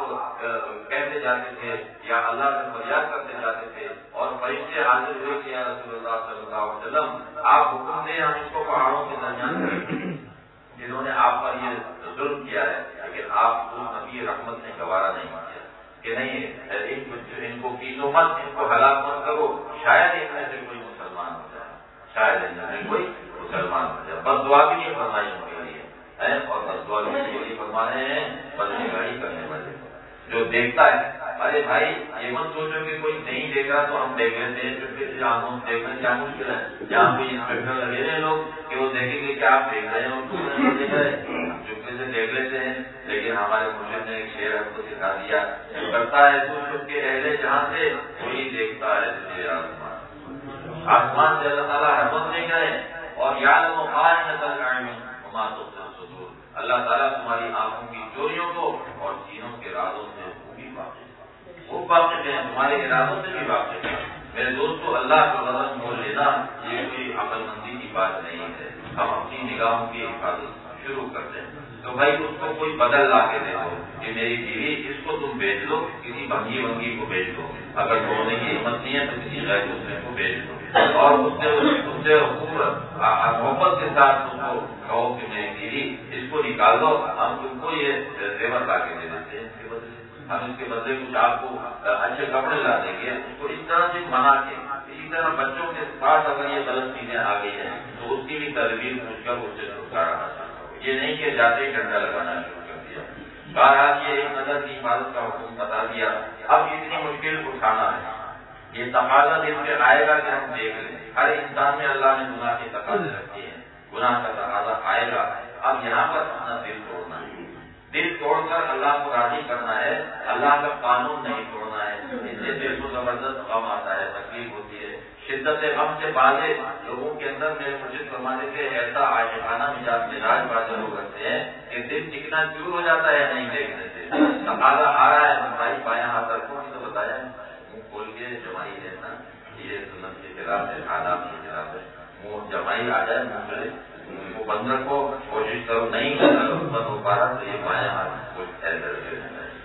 کہتے جاتے تھے یا اللہ سے فریاد کرتے جاتے تھے اور فرشتے حاضر ہوئے کہ یا رسول اللہ صلی اللہ علیہ وسلم آپ حکم دیں ہم اس کو پہاڑوں کے درمیان جنہوں نے آپ پر یہ ظلم کیا ہے. لیکن آپ کو نبی رحمت نے گوارا نہیں کیا کہ نہیں ان کو پیسو مت، ان کو ہلاک مت کرو، شاید ان میں سے کوئی مسلمان ہو جائے، شاید ان میں سے کوئی مسلمان ہو جائے. بد دعا بھی نہیں فرمائی ان کے لیے اور بد دعا بھی فرما رہے ہیں بدنگاہی کرنے والے جو دیکھتا ہے. ارے بھائی یہ مت سوچو کہ کوئی نہیں دیکھ رہا تو ہم دیکھ لیتے ہیں، چپکے سے آنکھوں دیکھنا کیا مشکل ہے. جہاں کوئی انسپیکٹر لگے رہے لوگ کہ وہ دیکھیں گے کہ آپ دیکھ رہے ہیں اور دیکھ رہے چپکے سے دیکھ لیتے ہیں. لیکن ہمارے مرشد نے ایک شعر ہم کو سکھا دیا، کرتا ہے تو چھپ کے اہل جہاں سے، وہی دیکھتا ہے تجھے آسمان۔ آسمان سے اللہ تعالیٰ رحمت لے گئے اور یعلم خائنۃ الاعین وما تخفی الصدور، اللہ تعالیٰ تمہاری آنکھوں کی چوریوں کو اور سینوں کے رازوں سے بھی واقف، وہ واقف ہے، تمہارے ارادوں سے بھی واقف ہے۔ میرے دوستو، اللہ کا غضب مول لینا یہ کوئی عقل مندی کی بات نہیں ہے۔ ہم اپنی نگاہوں کی حفاظت شروع کرتے ہیں تو بھائی اس کو کوئی بدل لا کے دے دو کہ میری بیوی اس کو تم بیچ دو، کسی بھنگی ونگی کو بیچ دو، اگر دھونے کی ہمت نہیں ہے تو کسی غیر دوسرے کو بیچ دو، اور اس سے اس سے محبت کے ساتھ اس کو کہو کہ میری بیوی اس کو نکال دو، ہم تم کو یہ زیور لا کے دے دیتے ہیں، اس کے بدلے ہم اس کے بدلے کچھ آپ کو اچھے کپڑے لا دیں گے، اس کو اس طرح سے منا کے۔ اسی طرح بچوں کے ساتھ اگر یہ غلط چیزیں آ گئی ہیں تو اس کی بھی تدبیر پوچھ کر اس سے چھٹکارا حاصل کرو، یہ نہیں کہ جاتے ہی ڈنڈا لگانا شروع کر دیا۔ بہرحال یہ ایک نظر کی حفاظت کا حکم بتا دیا۔ اب اتنی مشکل اٹھانا ہے، یہ تقاضا دل پہ آئے گا کہ ہم دیکھ لیں، ہر انسان میں اللہ نے گناہ کے تقاضے رکھے ہیں، گناہ کا تقاضا آئے گا۔ اب یہاں پر اپنا دل توڑنا ہے، دل توڑ کر اللہ کو راضی کرنا ہے، اللہ کا قانون نہیں توڑنا ہے۔ اس سے دل کو زبردست غم آتا ہے، تکلیف ہوتی ہے، شدت غم سے بازے لوگوں کے اندر میرے مرشد فرمانے سے ایسا عاشقانہ مزاج مزاج بازے لوگ رکھتے ہیں کہ دل چکنا چور ہو جاتا ہے نہیں دیکھنے سے۔ تقاضا آ رہا ہے ہماری بایاں ہاتھ رکھو، تو بتایا منہ کھول کے جمائی رہنا، یہ سنت کے خلاف ہے، آداب کے خلاف ہے، منہ جمائی آ جائے منہ سے کو بند رکھو، کوشش کرو نہیں بند ہو پا رہا تو یہ بایاں ہاتھ کو ایسے رکھے۔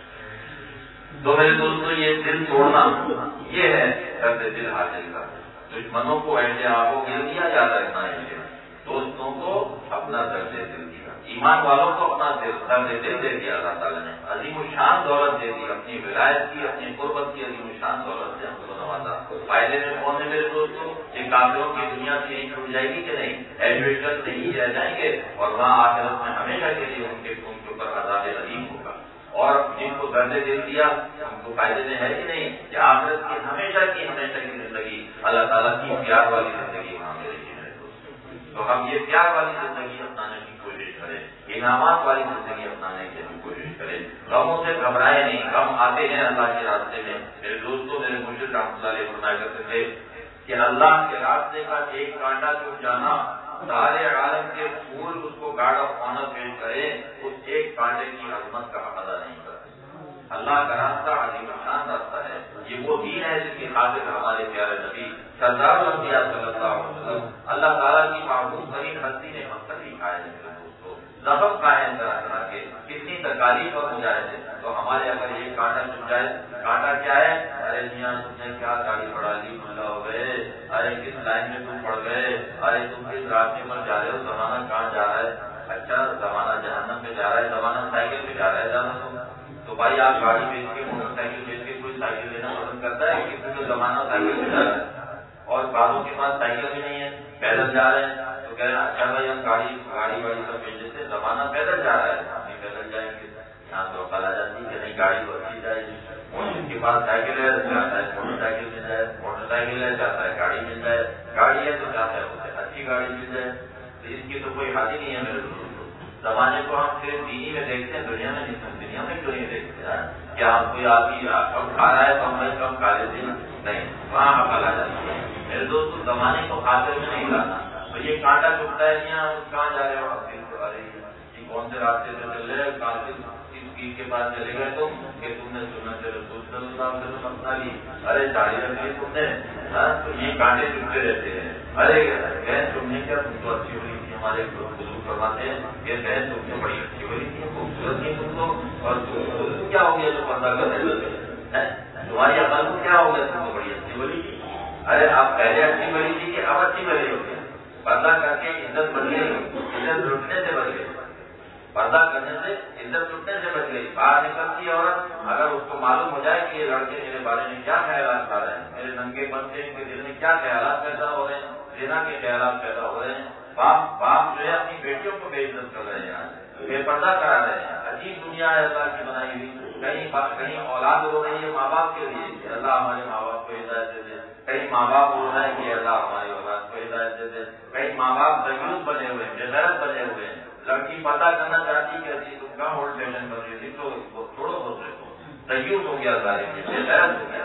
تو میرے دوستوں یہ دل توڑنا یہ ہے درد دل حاصل کا۔ دشمنوں کو ایسے آنکھوں کے دیا یاد رکھنا ہے، دوستوں کو اپنا درد دل دیا، ایمان والوں کو اپنا درد دل دے دیا اللہ تعالیٰ نے، عظیم الشان دولت دے دی، اپنی ولایت کی، اپنی قربت کی عظیم الشان دولت سے ہم کو نوازا۔ فائدے میں کون ہے میرے دوستوں؟ یہ کافروں کی دنیا سے نہیں چھوٹ جائے گی کہ نہیں، ایڈویٹر نہیں رہ جائیں گے اور وہاں آخرت میں ہمیشہ کے لیے ان کے ان کے اوپر عذاب علیم ہوگا۔ اور جن کو درد دل دیا ہم کو فائدے میں ہے کہ نہیں کہ آخرت کی ہمیشہ کی ہمیشہ کی زندگی اللہ تعالیٰ کی پیار والی زندگی وہاں ملے گی میرے دوستوں۔ تو ہم یہ پیار والی زندگی اپنانے کی کوشش کریں، انعامات والی زندگی اپنانے کی کوشش کریں، غموں سے گھبرائے نہیں، غم آتے ہیں اللہ کے راستے میں۔ میرے دوستوں، میرے مرشد رحمۃ اللہ علیہ فرمایا کرتے تھے کہ اللہ کے راستے کا ایک کانٹا چھوٹ جانا سارے عالم کے پھول اس کو گارڈ آف آنر پیش کرے اس ایک کانٹے کی عظمت کا ادا نہیں کرتے۔ اللہ کا راستہ عظیم الشان راستہ ہے، یہ وہ دین ہے جس کی خاطر ہمارے پیارے نبی سردار الانبیاء صلی اللہ علیہ وسلم اللہ تعالیٰ کی محبوب ترین ہستی نے مقصد ہی کھائے ہیں۔ زخم کھائے ہیں طرح طرح کے، کتنی تکالیف اور مجاہدے، تو ہمارے اگر یہ کانٹا چھپ جائے، کانٹا کیا ہے؟ ارے میاں تم نے کیا گاڑی بڑھا لی، ملا ہو گئے، ارے کس لائن میں تم پڑ گئے، ارے تم کس راستے پر جا رہے ہو، زمانہ کہاں جا رہا ہے؟ اچھا زمانہ جہنم میں جا رہا ہے، زمانہ سائیکل پہ جا رہا ہے جانا تم تو بھائی آپ گاڑی بیچ کے موٹر سائیکل بیچ کے کوئی سائیکل لینا پسند کرتا ہے کہ کیونکہ زمانہ سائیکل پہ جا رہا ہے اور بعضوں کے پاس سائیکل بھی نہیں ہے، پیدل جا رہے ہیں تو کہہ رہے ہیں اچھا بھائی ہم گاڑی گاڑی واڑی سب بیچ دیتے، زمانہ پیدل جا رہا ہے، ہم بھی پیدل جائیں گے، یہاں تو عقل آ جاتی ہے کہ نہیں گاڑی تو اچھی جائے گی، جس کے پاس سائیکل ہے چاہتا ہے موٹر سائیکل مل جائے، موٹر سائیکل ہے چاہتا ہے گاڑی مل جائے، گاڑی ہے تو چاہتا ہے اسے اچھی گاڑی مل جائے، تو اس کی تو کوئی حد ہی نہیں ہے میرے دوستوں۔ زمانے کو ہم صرف دینی میں دیکھتے ہیں، دنیا میں نہیں، دنیا میں کیوں نہیں دیکھتے ہیں؟ کیا ہم کوئی آدمی کم کھا رہا ہے تو ہم کم کھا لیتے ہیں؟ نہیں، وہاں عقل آ جاتی ہے میرے دوستوں۔ زمانے کو خاطر میں نہیں لانا، تو یہ کانٹا چھپتا ہے نہیں، آپ کہاں جا رہے ہو، ارے کون سے راستے سے چل رہے کہاں سے کس چیز کے پاس چلے گئے تم کہ تم نے سنت رسول صلی اللہ علیہ وسلم اپنا لی، ارے داڑھی رکھ لی تم نے، تو یہ کانٹے چھپتے رہتے ہیں۔ ارے بہن تم نے کیا، تم تو اچھی ہوئی تھی، ہمارے بزرگ فرماتے ہیں کہ بہن تم سے بڑی اچھی ہوئی تھی، خوبصورت تھی تم تو، اور کیا ہو گیا جو پردہ کر رہے تھے، تمہاری عقل کو کیا ہو گیا، تم تو بڑی اچھی بڑی تھی۔ ارے آپ پہلے اچھی بڑی تھی کہ اب اچھی بڑی ہوتی ہے؟ پردہ کر کے عزت بچ گئی، عزت لٹنے سے بچ گئی، پردہ کرنے سے عزت لٹنے سے بچ گئی۔ باہر نکلتی عورت اگر اس کو معلوم ہو جائے کہ یہ لڑکے میرے بارے میں کیا خیالات کر رہے ہیں، میرے ننگے پن سے ان کے دل میں کیا خیالات پیدا ہو رہے ہیں، زنا کے خیالات پیدا ہو رہے ہیں، باپ باپ جو ہے اپنی بیٹیوں کو بے عزت کر رہے ہیں، بے پردہ کرا رہے ہیں۔ عجیب دنیا ہے اللہ کی بنائی ہوئی، کہیں کہیں اولاد ہو رہی ہے ماں باپ کے لیے کہ اللہ ہمارے ماں باپ کو ہدایت دے دے، کہیں ماں باپ ہو رہا ہے کہ اللہ ہماری اولاد کو ہدایت دے دے، کہیں ماں باپ دیوس بنے ہوئے ہیں، بے غیرت بنے ہوئے ہیں، لڑکی پتا کرنا چاہتی کہ جی تم کہاں ہولڈ اسٹیشن کر رہی تھی تو چھوڑو دوسرے کو تیوس ہو گیا ظالم سے غیرت ہو گیا.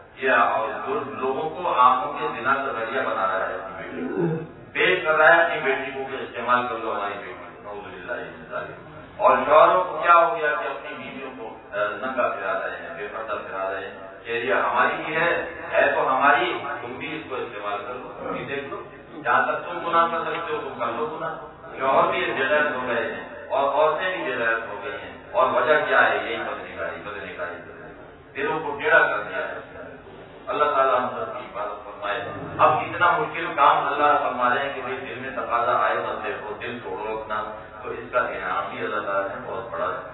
یہ لوگوں کو آنکھوں کے زنا کا ذریعہ بنا رہا ہے اپنی بیٹی کو, پیش کر رہا ہے اپنی بیٹی کو کہ استعمال کر لو ہماری بیٹی کو, نعوذ باللہ من ذالک. اور شوہروں کو کیا ہو گیا کہ اپنی بیویوں کو ننگا پھرا رہے ہیں, بے پردہ پھرا رہے ہیں. ایریا ہماری بھی ہے ہے تو ہماری, تم بھی اس کو استعمال کر لو, تم بھی دیکھ لو, جہاں تک تم گناہ کر سکتے ہو تم کر لو گناہ. شوہر بھی بےغیرت ہو گئے ہیں اور عورتیں بھی بےغیرت ہو گئی ہیں, اور وجہ کیا ہے؟ یہی بدنگاہی بدنگاہی دلوں کو ٹیڑھا کر دیا ہے. اللہ تعالیٰ ہم سب کی حفاظت فرمائے. اب اتنا مشکل کام اللہ فرما رہے ہیں کہ بھائی دل میں تقاضا آئے مت دیکھو, دل توڑو اپنا, تو اس کا انعام بھی اللہ تعالیٰ نے بہت بڑا ہے.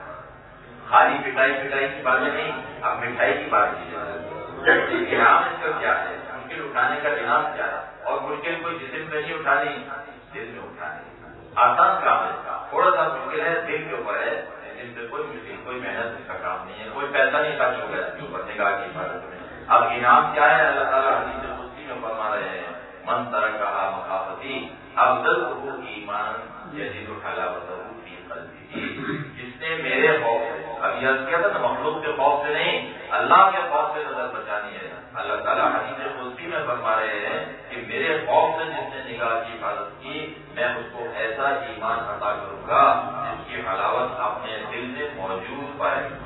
خالی پٹائی پٹائی کی باتیں نہیں, اب مٹھائی کی بات کی جائے. انعام اس کا کیا ہے؟ مشکل اٹھانے کا انعام کیا ہے؟ اور مشکل کوئی جسم میں نہیں اٹھانی, دل میں اٹھانی. آسان کام ہے, تھوڑا سا مشکل ہے دل کے اوپر ہے, جن سے کوئی مشکل کوئی محنت اس کا کام نہیں ہے, کوئی پیسہ نہیں خرچ ہو گیا جو کرنے کا کی حفاظت میں. اب انعام کیا ہے؟ اللہ تعالیٰ حدیث قدسی میں فرما رہے ہیں من ترکھا مخافتی افضل ایمان جدید حلاوتہ فی قلبہ. جس نے میرے خوف سے, ابھی عرض کیا تھا نا مخلوق کے خوف سے نہیں اللہ کے خوف سے نظر بچانی ہے. اللہ تعالیٰ حدیث قدسی میں فرما رہے ہیں کہ میرے خوف سے جس نے نگاہ کی حفاظت کی میں اس کو ایسا ایمان عطا کروں گا جس کی حلاوت اپنے دل میں موجود پائے گا.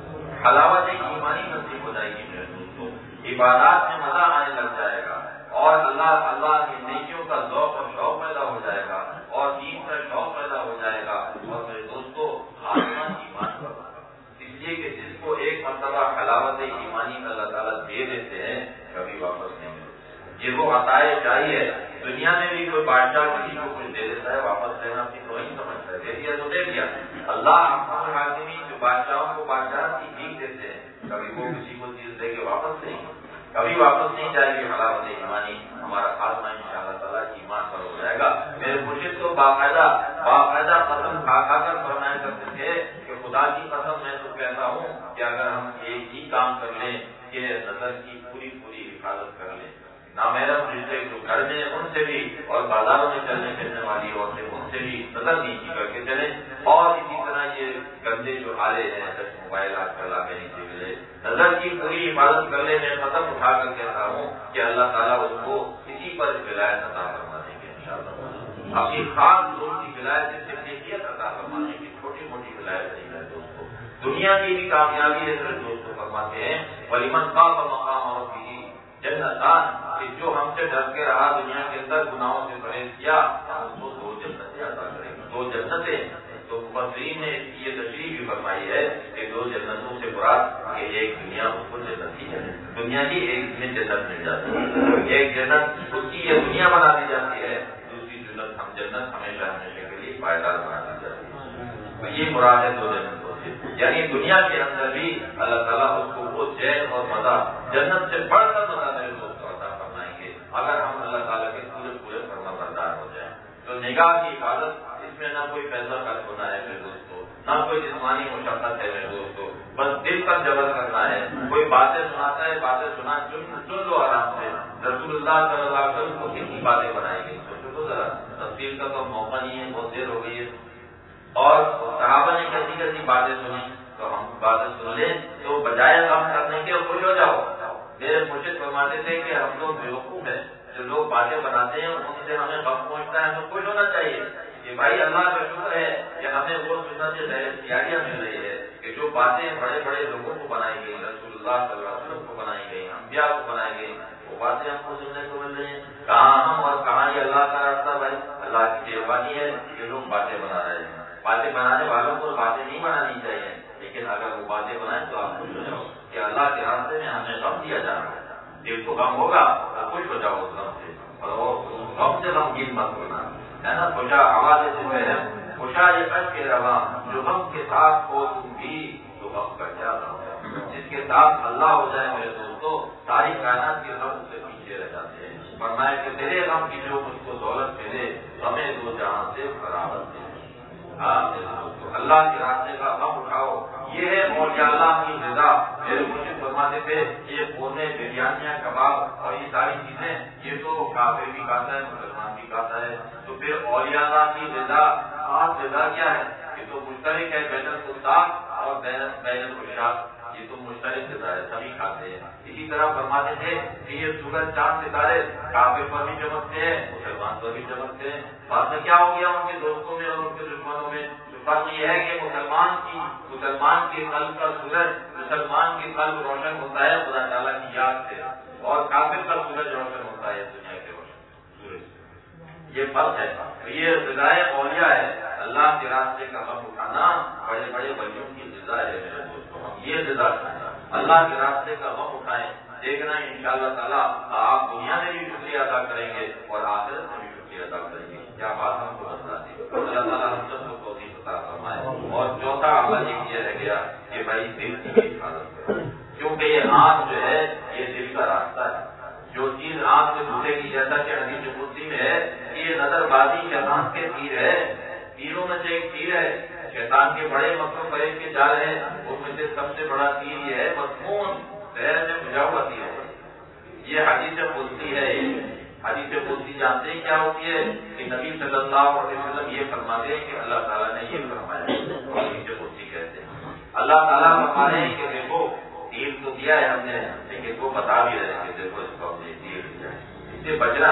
حلاوت ایک ایمانی نصیب ہو جائے گی میرے دوستوں, عبادات میں مزہ آنے لگ جائے گا, اور اللہ اللہ کی نیکیوں کا ذوق اور شوق پیدا ہو جائے گا, اور دین کا شوق پیدا ہو جائے گا. اور میرے دوستوں آسمان ایمان پر, اس لیے کہ جس کو ایک مرتبہ حلاوت ایمانی اللہ تعالیٰ دے دیتے ہیں کبھی واپس نہیں ملتے. یہ وہ عطائے چاہیے. دنیا میں بھی کوئی بادشاہ کسی کو کچھ دے دیتا ہے, واپس لینا اپنی تو نہیں سمجھتا ہے, دے دیا تو دے دیا. اللہ احکم الحاکمین جو بادشاہوں کو بادشاہ کی بھیک دیتے ہیں, کبھی وہ کسی کو چیز دے کے واپس نہیں, کبھی واپس نہیں جائے گی حلاوت ایمانی. ہمارا خاتمہ ان شاء اللہ تعالیٰ کی ایمان پر ہو جائے گا. میرے مرشد تو باقاعدہ باقاعدہ قسم کھا کھا کر فرمایا کرتے تھے کہ خدا کی قسم میں تو کہتا ہوں کہ اگر ہم ایک ہی کام کر لیں کہ نظر کی پوری پوری حفاظت کر لیں, نامحرم رشتے جو گھر میں ان سے بھی, اور بازاروں میں چلنے پھرنے والی عورتیں ان سے بھی نظر نیچی کر کے چلیں. اور اسی طرح یہ گندے جو آلے ہیں, ٹچ موبائل آج کل آگے نیچے ملے, نظر کی پوری حفاظت کر لے. میں قدم اٹھا کر کہتا ہوں کہ اللہ تعالیٰ اس کو اسی پر ولایت عطا فرما دیں گے انشاءاللہ. اپنی خاص لوگوں کی ولایت سے نیکیت عطا فرما دیں گے, چھوٹی موٹی ولایت نہیں ہے دوستوں. دنیا کی بھی کامیابی ہے میرے دوستوں فرماتے ہیں ولیمن خاف مقام ربہ جنتان, کہ جو ہم سے ڈر کے رہا دنیا کے اندر گناہوں سے پرہیز کیا, ہم اس کو دو جنتیں عطا کریں گے. دو جنتیں تو مفسرین نے یہ تشریح بھی فرمائی ہے کہ دو جنتوں سے مراد کہ ایک دنیا اس کو جنت ہی ہے, دنیا کی ایک میں جنت مل جاتی ہے, ایک جنت اس کی یہ دنیا بنا دی جاتی ہے, دوسری جنت ہم جنت ہمیشہ ہمیشہ کے لیے پائیدار بنا دی جاتی ہے. تو یہ مراد ہے دو جنتوں سے, یعنی دنیا کے اندر بھی اللہ تعالیٰ اس کو وہ چین اور مزہ جنت سے بڑھ کر مزہ میرے دوست عطا فرمائیں گے اگر ہم اللہ تعالیٰ کے پورے پورے فرما بردار ہو جائیں. تو نگاہ کی حفاظت, اس میں نہ کوئی پیسہ خرچ ہونا ہے میرے دوستوں, نہ کوئی جسمانی مشقت ہے میرے دوستوں, بس دل پر جبر کرنا ہے. کوئی باتیں سناتا ہے, باتیں سنا چن چن لو آرام سے. رسول اللہ صلی اللہ علیہ وسلم کو کتنی باتیں بنائی گئی, سوچو تو ذرا, تفصیل کا تو موقع نہیں ہے, بہت دیر ہو گئی ہے. اور صحابہ نے کیسی کیسی باتیں سنی, تو ہم باتیں سن لیں تو بجائے غم کرنے کے خوش ہو جاؤ. میرے مرشد فرماتے تھے کہ ہم لوگ بیوقوف ہیں, جو لوگ باتیں بناتے ہیں ان سے ہمیں غم پہنچتا ہے, ہمیں خوش ہونا چاہیے کہ بھائی اللہ کا شکر ہے کہ ہمیں وہ سنت اختیاریاں مل رہی ہے کہ جو باتیں بڑے بڑے لوگوں کو بنائی گئی, رسول اللہ صلی اللہ علیہ وسلم کو بنائی گئی, انبیاء کو بنائی گئی, وہ باتیں ہم کو سننے کو مل رہی ہیں. کہاں ہم اور کہاں یہ اللہ کا راستہ بھائی, اللہ کی مہربانی ہے کہ لوگ باتیں بنا رہے ہیں. باتیں بنانے والوں کو باتیں نہیں بنانی چاہیے, لیکن اگر وہ باتیں بنائیں تو آپ خوش ہو جاؤ کہ اللہ کے راستے میں ہمیں غم دیا جا رہا ہے. دل کو غم ہوگا تو خوش ہو جاؤ اس غم سے, اور غم سے غمگین مت ہونا ہے نا. خوشا آواز سے ہے, خوشا یہ کش کے رواں, جو غم کے ساتھ ہو تم بھی تو غم کا کیا غم ہے. جس کے ساتھ اللہ ہو جائے میرے دوستوں, ساری کائنات کے غم سے پیچھے رہ جاتے ہیں. فرمایا کہ تیرے غم کی جو مجھ کو دولت ملے, غمیں دو جہاں سے برابر تھے. اللہ کے راستے کا غم اٹھاؤ، یہ ہے اولیاء اللہ کی رضا۔ میرے مرشد فرماتے تھے یہ قورمے، بریانیاں، کباب اور یہ ساری چیزیں یہ تو کافر بھی کھاتا ہے، مسلمان بھی کھاتا ہے، تو پھر اولیاء اللہ کی رضا خاص رضا کیا ہے؟ یہ تو مشترک ہے بین الفساق اور بین العشاق، یہ تو مشترک رضا ہے، سبھی کھاتے ہیں۔ اسی طرح فرماتے تھے کہ یہ سورج چاند ستارے کافر پر بھی چمکتے ہیں، مسلمان پر بھی چمکتے ہیں۔ بعد میں کیا ہو گیا ان کے دوستوں میں اور ان کے دشمنوں میں؟ فرق یہ ہے کہ مسلمان کی مسلمان کے قلب کا سورج، مسلمان کے قلب روشن ہوتا ہے خدا تعالیٰ کی یاد سے، اور کافر کا سورج روشن ہوتا ہے دنیا کے روشن سورج سے۔ یہ فرق ہے، یہ رضائے اولیاء ہے، اللہ کے راستے کا غم اٹھانا بڑے بڑے ولیوں کی رضا ہے میرے دوستوں۔ ہم یہ رضا کریں، اللہ کے راستے کا غم اٹھائیں، دیکھنا انشاءاللہ تعالیٰ آپ دنیا میں بھی شکریہ ادا کریں گے اور آخرت میں بھی شکریہ ادا کریں گے۔ کیا بات ہم کو بتلاتی ہے، اللہ تعالیٰ ہم سب کو توفیق عطا فرمائے۔ اور چوتھا عمل یہ رہ گیا کہ بھائی دل کی حفاظت کرو، کیونکہ یہ آنکھ جو ہے یہ دل کا راستہ ہے، جو چیز آنکھ سے گھسے گی، جیسا کہ حدیث قدسی میں ہے کہ یہ نظر بازی شیطان کے تیر ہے، تیروں میں سے ایک تیر ہے، شیطان کے بڑے مکر فریب کے جال ہیں، ان میں سے سب سے بڑا تیر یہ ہے مسموم، زہر میں بجھا ہوا تیر ہے۔ یہ حدیث قدسی ہے۔ یہ حدیث قدسی جانتے ہیں کیا ہوتی ہے؟ کہ نبی صلی اللہ علیہ وسلم یہ فرماتے ہیں کہ اللہ تعالیٰ نے یہ فرمایا، حدیث قدسی کہتے ہیں۔ اللہ تعالیٰ فرماتے ہیں کہ دیکھو تیر تو دیا ہے ہم نے، لیکن وہ بتا بھی رہے کہ دیکھو اس کو ہم نے تیر دیا ہے، اس سے بچنا،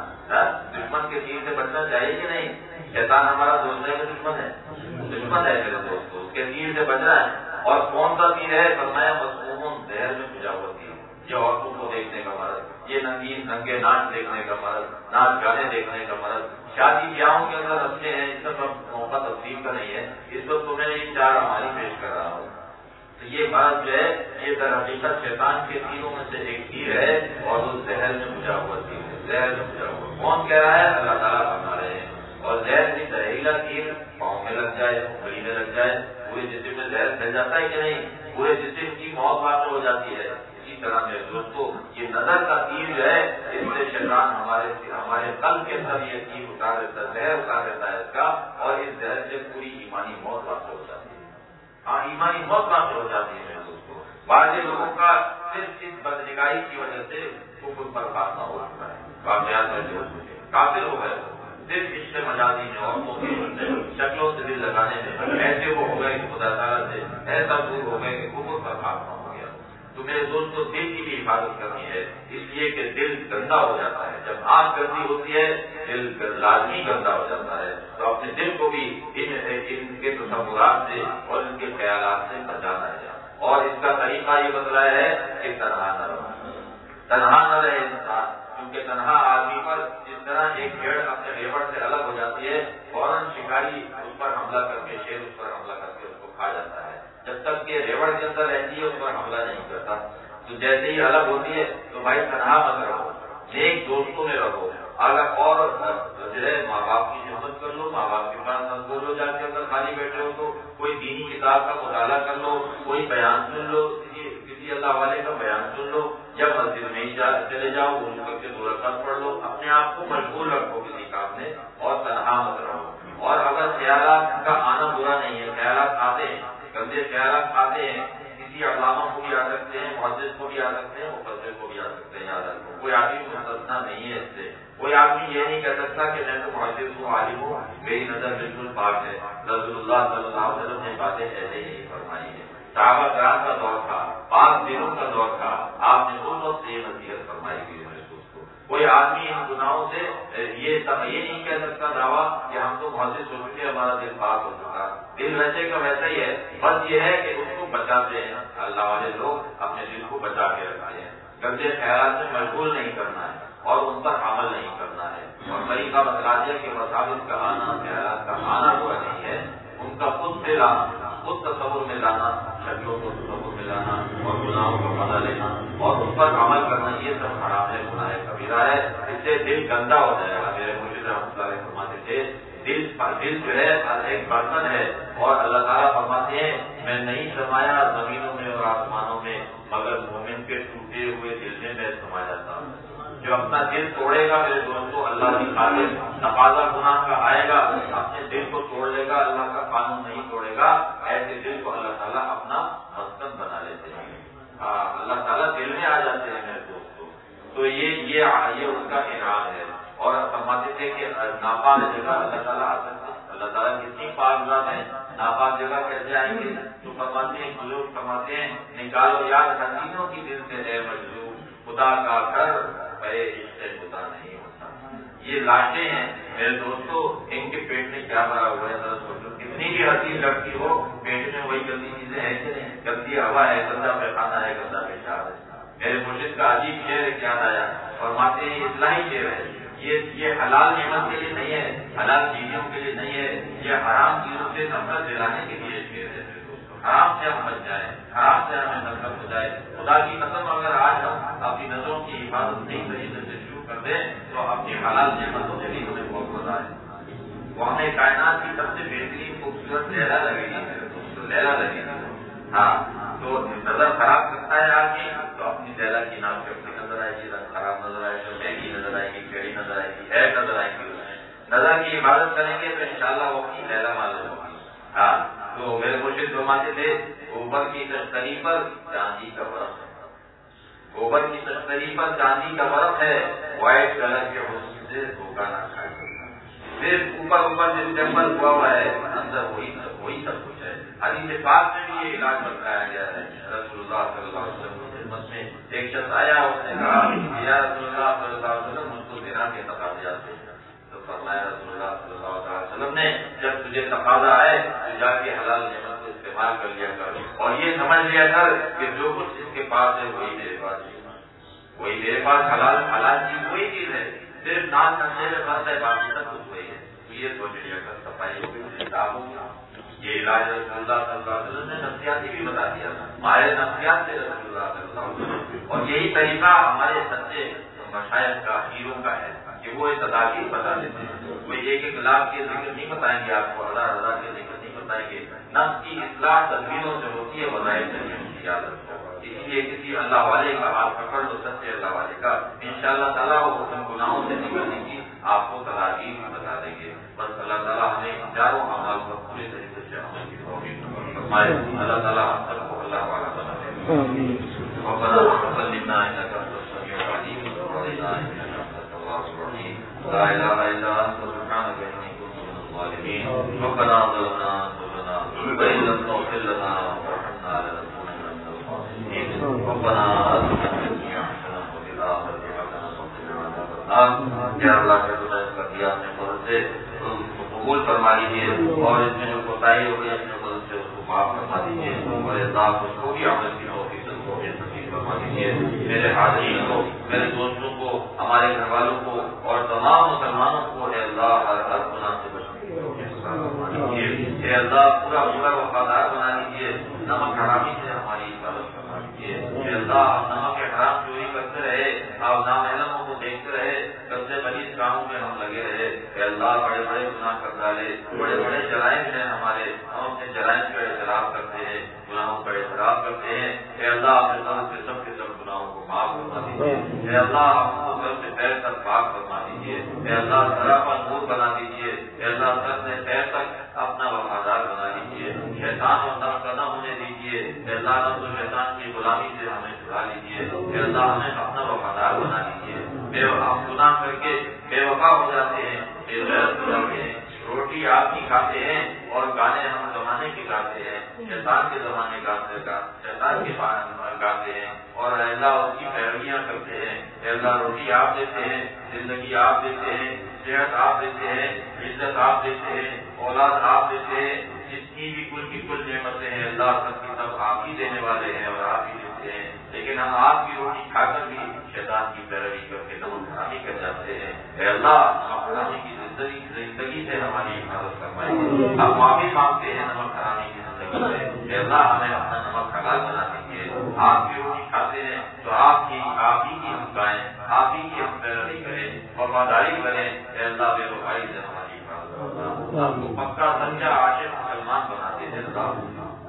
دشمن کے تیر سے بچنا چاہیے کہ نہیں؟ شیطان ہمارا دوست ہے کہ دشمن ہے؟ دشمن ہے میرے دوست، اس کے تیر سے بچنا ہے۔ اور کون سا تیر ہے؟ فرمایا مسموم، زہر میں بجھا ہوا تیر۔ یہ عورتوں کو دیکھنے کا مرض، یہ ننگین ننگے ناچ دیکھنے کا مرض، ناچ گانے دیکھنے کا مرض، شادی بیاہوں کے اندر رستے ہیں، اس کا موقع تفصیل کا نہیں ہے، اس وقت تمہیں یہ چار ہماری پیش کر رہا ہوں۔ تو یہ مرض جو ہے یہ در حقیقت شیطان کے تیروں میں سے ایک تیر ہے، اور وہ زہر میں بجھا ہوا تیر ہے، زہر میں بجھا ہوا۔ کون کہہ رہا ہے؟ اللہ تعالیٰ فرما رہے ہیں۔ اور زہر بھی زہریلا تیر پاؤں میں لگ جائے، انگلی میں لگ جائے، پورے جسم میں زہر پھیل جاتا ہے کہ نہیں؟ پورے جسم کی موت واقع ہو جاتی ہے۔ اسی طرح میرے دوستو یہ نظر کا تیر جو ہے اس سے شیطان ہمارے ہمارے قلب کے اندر یہ تیر اتار دیتا ہے، زہر اتار دیتا ہے اس کا، اور اس زہر سے پوری ایمانی موت واقع ہو جاتی ہے۔ ہاں ایمانی موت واقع ہو جاتی ہے میرے دوستو۔ بعض لوگوں کا صرف اس بدنگاہی کی وجہ سے کفر پر خاتمہ ہو چکا ہے، واقعات میں جو کافر ہو گئے، صرف اس سے مجازی میں عورتوں کی شکلوں سے دل لگانے میں ایسے وہ ہو گئے کہ خدا تعالیٰ سے ایسا دور ہو گئے کہ کفر پر خاتمہ ہو گیا۔ تو میرے دوستوں دل کی بھی حفاظت کرنی ہے، اس لیے کہ دل گندا ہو جاتا ہے، جب آنکھ گندی ہوتی ہے دل لازمی گندا ہو جاتا ہے۔ تو اپنے دل کو بھی ان ان کے تصورات سے اور ان کے خیالات سے بچانا ہے، اور اس کا طریقہ یہ بتلایا ہے کہ تنہا نہ رہو، تنہا نہ رہے انسان، کیونکہ تنہا آدمی پر جس طرح ایک بھیڑ اپنے ریوڑ سے الگ ہو جاتی ہے، فوراً شکاری اس پر حملہ کر کے، شیر اس پر حملہ کر کے اس کو کھا جاتا ہے، جب تک کہ ریوڑ کے اندر رہتی ہے اس پر حملہ نہیں کرتا۔ تو جیسے ہی الگ ہوتی ہے تو بھائی تنہا مت رہو، نیک دوستوں میں رہو، اگر اور جو ہے ماں باپ کی خدمت کر لو، ماں باپ کے پاس مزدور ہو جا کے اگر خالی بیٹھے ہو تو کوئی دینی کتاب کا مطالعہ کر لو، کوئی بیان سن لو، کسی کسی اللہ والے کا بیان سن لو، یا مسجد میں ہی چلے جاؤ، ان کر کے دو رکعت پڑھ لو، اپنے آپ کو مشغول رکھو کسی کام میں، اور تنہا مت رہو۔ اور اگر خیالات کا آنا برا نہیں ہے، خیالات آتے ہیں، گندے خیالات آتے ہیں، کسی علامہ کو بھی آ سکتے ہیں، محدث کو بھی آ سکتے ہیں، مفسر کو بھی آ سکتے ہیں، یاد رکھو کوئی آدمی مستثنا نہیں ہے اس سے۔ کوئی آدمی یہ نہیں کہہ سکتا کہ میں تو محدث ہوں، عالم ہوں، میری نظر بالکل پاک ہے۔ رسول اللہ صلی اللہ علیہ وسلم نے باتیں ایسے ہی فرمائی ہیں۔ صحابہ کرام کا دور تھا، پاک دنوں کا دور تھا، آپ نے اس وقت سے یہ نصیحت فرمائی ہوئی ہے۔ کوئی آدمی ان گناہوں سے یہ سب یہ نہیں کہہ سکتا دعویٰ کہ ہم تو محدث ہو چکے، ہمارا دل پاک ہو چکا۔ دل ویسے کا ویسا ہی ہے، بس یہ ہے کہ اس کو بچاتے ہیں، اللہ والے لوگ اپنے دل کو بچا کے رکھتے ہیں، گندے خیالات سے مشغول نہیں کرنا ہے اور ان پر عمل نہیں کرنا ہے۔ اور طریقہ بتلا دیا کہ مساوت کا آنا، خیالات کا آنا ہوا نہیں ہے، ان کا خود سے لانا، خود تصور میں لانا، شکلوں کو تصور میں لانا، اور گناہوں کو پتہ لینا اور اس پر عمل کرنا، یہ سب حرام ہے، گناہ کبیرہ ہے۔ اس سے دل گندا ہو جائے گا۔ میرے مرشد رحمۃ اللہ علیہ فرماتے تھے دل دل جو ہے ایک برتن ہے، اور اللہ تعالیٰ فرماتے ہیں میں نہیں سمایا زمینوں میں اور آسمانوں میں مگر مومن کے ٹوٹے ہوئے دل میں میں سما جاتا ہوں۔ جو اپنا دل توڑے گا میرے دوستوں اللہ کی خاطر تقاضا گناہ کا آئے گا، اپنے دل کو توڑ لے گا، اللہ کا قانون نہیں توڑے گا، ایسے دل کو اللہ تعالیٰ اپنا مسکن بنا لیتے ہیں، اللہ تعالیٰ دل میں آ جاتے ہیں میرے دوستوں. تو یہ یہ اس کا انعام ہے. اور فرماتے تھے کہ ناپاک جگہ اللہ تعالیٰ آ سکتے ہیں. اللہ تعالیٰ کتنی پاک ذات ہے، ناپاک جگہ کیسے آئیں گے؟ تو فرماتے ہیں بزرگ فرماتے ہیں نکالو یاد حسینوں کی دل سے اے مجذوب، خدا کا گھر بے عشق خدا نہیں ہوتا. یہ لاشیں ہیں میرے دوستوں، ان کے پیٹ میں کیا بھرا ہوا ہے ذرا سوچو. کتنی بھی حسین لڑکی ہو پیٹ میں وہی گندی چیزیں ہیں کہ نہیں، گندی ہوا ہے، گندا پیخانہ ہے، گندا پیشاب ہے. میرے مرشد کا عجیب شعر ایک یاد آیا، فرماتے ہیں اصلاحی شعر ہے، یہ یہ حلال نعمت کے لیے نہیں ہے، حلال چیزوں کے لیے نہیں ہے، یہ حرام چیزوں سے نفرت دلانے کے لیے شعر ہے. حرام سے ہم بچ جائیں، حرام سے ہمیں نفرت ہو جائے. خدا کی قسم اگر آج ہم اپنی نظروں کی حفاظت نہیں طریقے سے شروع کر دیں تو اپنی حلال نعمتوں سے بھی ہمیں بہت مزہ ہے. وہ ہمیں کائنات کی سب سے بہترین خوبصورت لیلا لگے گی، لیلا لگے گی. ہاں تو نظر خراب کرتا ہے آدمی تو اپنی لیلا کی نام پہ اپنی نظر آئے گی، رنگ خراب نظر آئے گی، مہنگی نظر آئے گی، کیڑی نظر آئے گی، ایڈ نظر آئے گی. نظر کی حفاظت کریں گے تو انشاءاللہ وہ اپنی لیلا معلوم ہوگی. ہاں تو میرے مرشد فرماتے تھے گوبر کی تشتری پر چاندی کا برف ہے، گوبر کی تشتری پر چاندی کا برف ہے، وائٹ کلر کے حسن سے دھوکہ نہ کھائے. صرف اوپر اوپر جو ٹیمپل ہوا ہوا ہے اندر وہی سب وہی سب کچھ ہے. حدیث پاک میں بھی یہ علاج بتایا گیا ہے. رسول اللہ صلی اللہ علیہ وسلم کی خدمت میں ایک شخص آیا، اس نے کہا یا رسول اللہ صلی اللہ علیہ وسلم مجھ کو زنا کے تقاضے آتے ہیں. تو فرمایا رسول اللہ صلی اللہ علیہ وسلم نے جب تجھے تقاضا آئے تو جا کے حلال نعمت کو استعمال کر لیا کر اور یہ سمجھ لیا کر کہ جو کچھ اس کے پاس ہے وہی میرے پاس ہے، وہی میرے پاس حلال حلال چیز وہی چیز ہے، صرف نام کرنے میں بس ہے، باقی سب کچھ وہی ہے. تو یہ سوچ لیا کر صفائی ہو گئی کتاب ہو گیا. یہ علاج رسول اللہ صلی اللہ علیہ وسلم نے نفسیاتی بھی بتا دیا تھا، ماہر نفسیات سے رسول اللہ صلی اللہ علیہ وسلم. اور یہی طریقہ ہمارے سچے مشائخ کا، ہیروں کا ہے کہ وہ ایک تدابیر بتا دیتے ہیں. وہ ایک ایک لاکھ کے ذکر نہیں بتائیں گے آپ کو، ہزار ہزار کے ذکر نہیں بتائیں گے. نفس کی اصلاح تدبیروں سے ہوتی ہے، بظاہر نہیں ہوتی. یاد رکھو اسی لیے کسی اللہ والے کا ہاتھ پکڑ لو، سچے اللہ والے کا، انشاءاللہ تعالیٰ وہ ان گناہوں سے نکلنے کی آپ کو تدابیر بھی بتا دیں گے. بس اللہ تعالیٰ ہمیں چاروں اعمال پر پورے طریقے سے عمل کی توفیق فرمائے. اللہ تعالیٰ ہم سب کو اللہ والا بنا دے. ربنا وسلمنا انك انت السميع العليم وعلينا انك انت التواب الرحيم. لا اله الا انت سبحانك اني كنت من الظالمين. ربنا ظلمنا انفسنا وان لم تغفر لنا وترحمنا لنكونن من الخاسرين. ربنا آتنا في الدنيا حسنة وفي الآخرة حسنة وقنا عذاب النار. یا اللہ کے خدا اس کا دیا اپنے فضل سے قبول فرما لیجیے اور اس میں جو کوتاہی ہو گئی اپنے فضل سے اس کو معاف فرما دیجیے اور اللہ اس کو بھی عمل کی توفیق نصیب فرما دیجیے. میرے حاضرین کو، میرے دوستوں کو، ہمارے گھر والوں کو اور تمام مسلمانوں کو اے اللہ ہر ہر گناہ سے بچنے کی توفیق فرما دیجیے. اے اللہ پورا پورا وفادار بنا لیجیے، نمک حرامی سے ہماری حفاظت فرما دیجیے. اے اللہ ہم نمک حرام چوری کرتے رہے، آپ نامعلموں کو دیکھتے رہے، کبھی غلیظ کاموں میں ہم لگے رہے. اے اللہ بڑے بڑے گناہ کر ڈالے، بڑے بڑے جرائم ہیں ہمارے، ہم اپنے جرائم کا اعتراف کرتے ہیں، گناہوں کا اعتراف کرتے ہیں. اے اللہ اپنے طرف سے سب کے سب گناہوں کو معاف فرما دیجیے. اے اللہ ہم کو سر سے پیر تک پاک فرما دیجیے. اے اللہ ذرا پر نور بنا دیجیے. اے اللہ سر سے پیر تک اپنا وفادار بنا دیجیے. شیطان اور نفس کا نہ ہونے دیجیے. اے اللہ نفس و شیطان کی غلامی سے ہمیں چھڑا لیجیے. اے اللہ ہمیں اپنا وفادار بنا دیجیے. ہم گناہ کر کے بے وفا ہو جاتے ہیں، بے غیرت ہو جاتے ہیں، روٹی آپ کی کھاتے ہیں اور گانے ہم زمانے کے گاتے ہیں، شیطان کے زمانے گاتے گا شیطان کے گاتے ہیں اور اللہ اس کی پیرویاں کرتے ہیں. اللہ روٹی آپ دیتے ہیں، زندگی آپ دیتے ہیں، صحت آپ دیتے ہیں، عزت آپ دیتے ہیں، اولاد آپ دیتے ہیں، جتنی بھی کل کی کل نعمتیں ہیں اللہ سب کی سب آپ ہی دینے والے ہیں اور آپ ہی دیتے ہیں. لیکن ہم آپ کی روٹی کھا کر بھی شیطان کی پیروی کر کے نمک حرامی کر جاتے ہیں. اے اللہ نمک حرامی کی زندگی زندگی سے ہماری حفاظت فرمائیے. ہم معافی مانگتے ہیں نمک حرامی کی زندگی سے. اے اللہ ہمیں اپنا نمک حلال بنا دیجیے. آپ کی روٹی کھاتے ہیں تو آپ کی آپ ہی کی ہم گائیں، آپ ہی کی ہم پیروی کریں، وفاداری کریں. اے اللہ بے وفائی سے ہماری حفاظت فرما. آپ کو پکا سچا عاشق مسلمان بنا دیتے. اللہ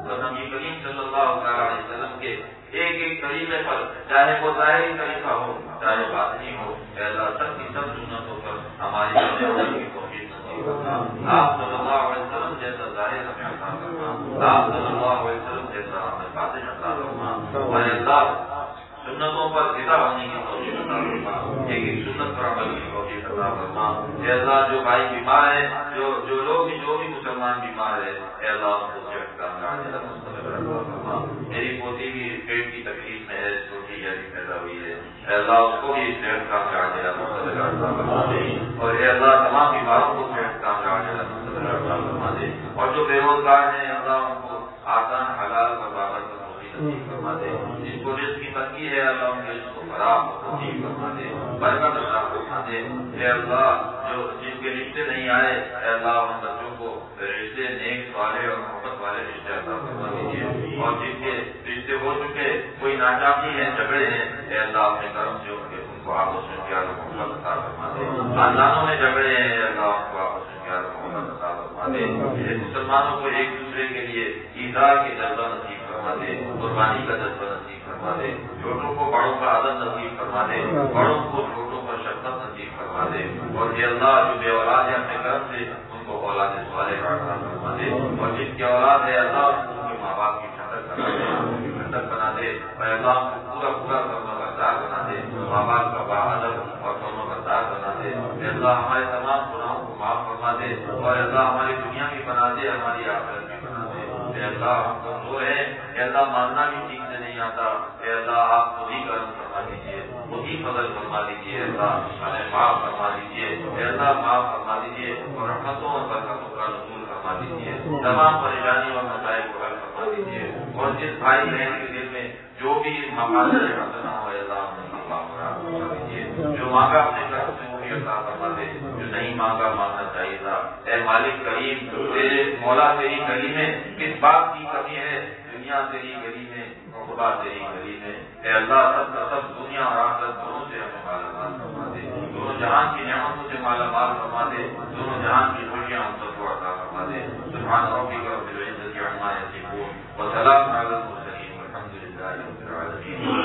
اور نبی کریم صلی اللہ علیہ وسلم کے ایک ایک طریقے پر، چاہے وہ ظاہری طریقہ ہو چاہے باطنی ہو، اے اللہ سب کی سب سنتوں پر ہماری عمل کی توفیق نصیب فرما۔ آپ صلی اللہ علیہ وسلم جیسا ظاہر ہمیں عطا فرما، آپ صلی اللہ علیہ وسلم جیسا ہمیں باطن عطا فرما، اور اے اللہ سنتوں پر فدا ہونے کی توفیق عطا فرما، ایک ایک سنت پر عمل کی توفیق عطا فرما۔ اے اللہ جو بھائی بیمار ہے، جو جو لوگ بھی جو بھی مسلمان بیمار ہے، اے اللہ ان کو صحت کا عاجل مستقبل عطا فرما۔ میری پوتی بھی پیٹ کی تکلیف میں ہے، چھوٹی جیسی پیدا ہوئی ہے، اے اللہ اس کو بھی صحت کا عاجل مستقبل عطا فرما دے، اور اے اللہ تمام بیماروں کو صحت کا عاجل مستقبل عطا فرما دے، اور جو بے روزگار ہیں اللہ ان کو آسان حلال اور بابرکت نصیب فرما دے، جن کو رزق کی تنگی ہے اللہ ان کے رزق کو فراخ نصیب فرما دے، برکت عطا فرما دے۔ اے اللہ جو جن کے رشتے نہیں آئے، اے اللہ ان بچوں کو رشتے نیک والے اور محبت والے رشتے عطا فرما دیجیے، اور جن کے رشتے ہو چکے کوئی ناچاقی ہے، جھگڑے ہیں، اے اللہ اپنے کرم سے ان کے ان کو آپس میں پیار و محبت عطا فرما دے۔ خاندانوں میں جھگڑے ہیں، اے اللہ ان کو آپس میں پیار و محبت عطا فرما دے۔ مسلمانوں کو ایک دوسرے کے لیے ایثار کے جذبہ نصیب فرما دے، قربانی کا جذبہ نصیب فرما دے، چھوٹوں کو بڑوں کا عدد نصیب فرما دے، بڑوں کو چھوٹوں پر شفقت نصیب فرما دے، اور اے اللہ جو بے اولاد ہے اپنے کرم سے ان کو اولاد صالحہ عطا فرما دے، اور جن کی اولاد ہے اللہ ان کے ماں باپ کی ٹھنڈک بنا دے، ٹھنڈک بنا دے، اور اللہ کو پورا پورا کرنا بردار بنا دے، ماں باپ کا باادب اور دونوں بردار بنا دے۔ اے اللہ ہمارے تمام گناہوں کو معاف فرما دے، اور اللہ ہماری دنیا بھی بنا دے، ہماری آخرت بھی بنا دے۔ اے اللہ ہم کمزور ہیں، اے اللہ ماننا بھی ٹھیک سے نہیں آتا، اے اللہ آپ خود ہی کرم فرما دیجیے، خود ہی فضل فرما دیجیے، اے اللہ ہمیں معاف فرما دیجیے، اے اللہ معاف فرما دیجیے، اور رحمتوں اور برکتوں کا نزول فرما دیجیے، تمام پریشانیوں اور مسائل کو حل فرما دیجیے، اور جس بھائی بہن کے دل میں جو بھی مقاصد حسنہ ہو اے اللہ ہمیں معاف فرما دیجیے، جو مانگا اپنے کرم سے وہ بھی عطا فرما دے، جو نہیں مانگا مانگنا چاہیے تھا۔ اے مالک کریم تیرے مولا تیری گلی میں کس بات کی کمی ہے، دنیا تیری گلی میں عقبہ تیری گلی میں، اے اللہ سب کا سب دنیا اور آخرت دونوں سے ہمیں مالا مال فرما دے، دونوں جہان کی نعمتوں سے مالا مال فرما دے، دونوں جہان کی خوشیاں ہم سب کو عطا فرما دے۔ سبحان ربک رب العزة عما یصفون وسلام علی المرسلین والحمد للہ رب العالمین۔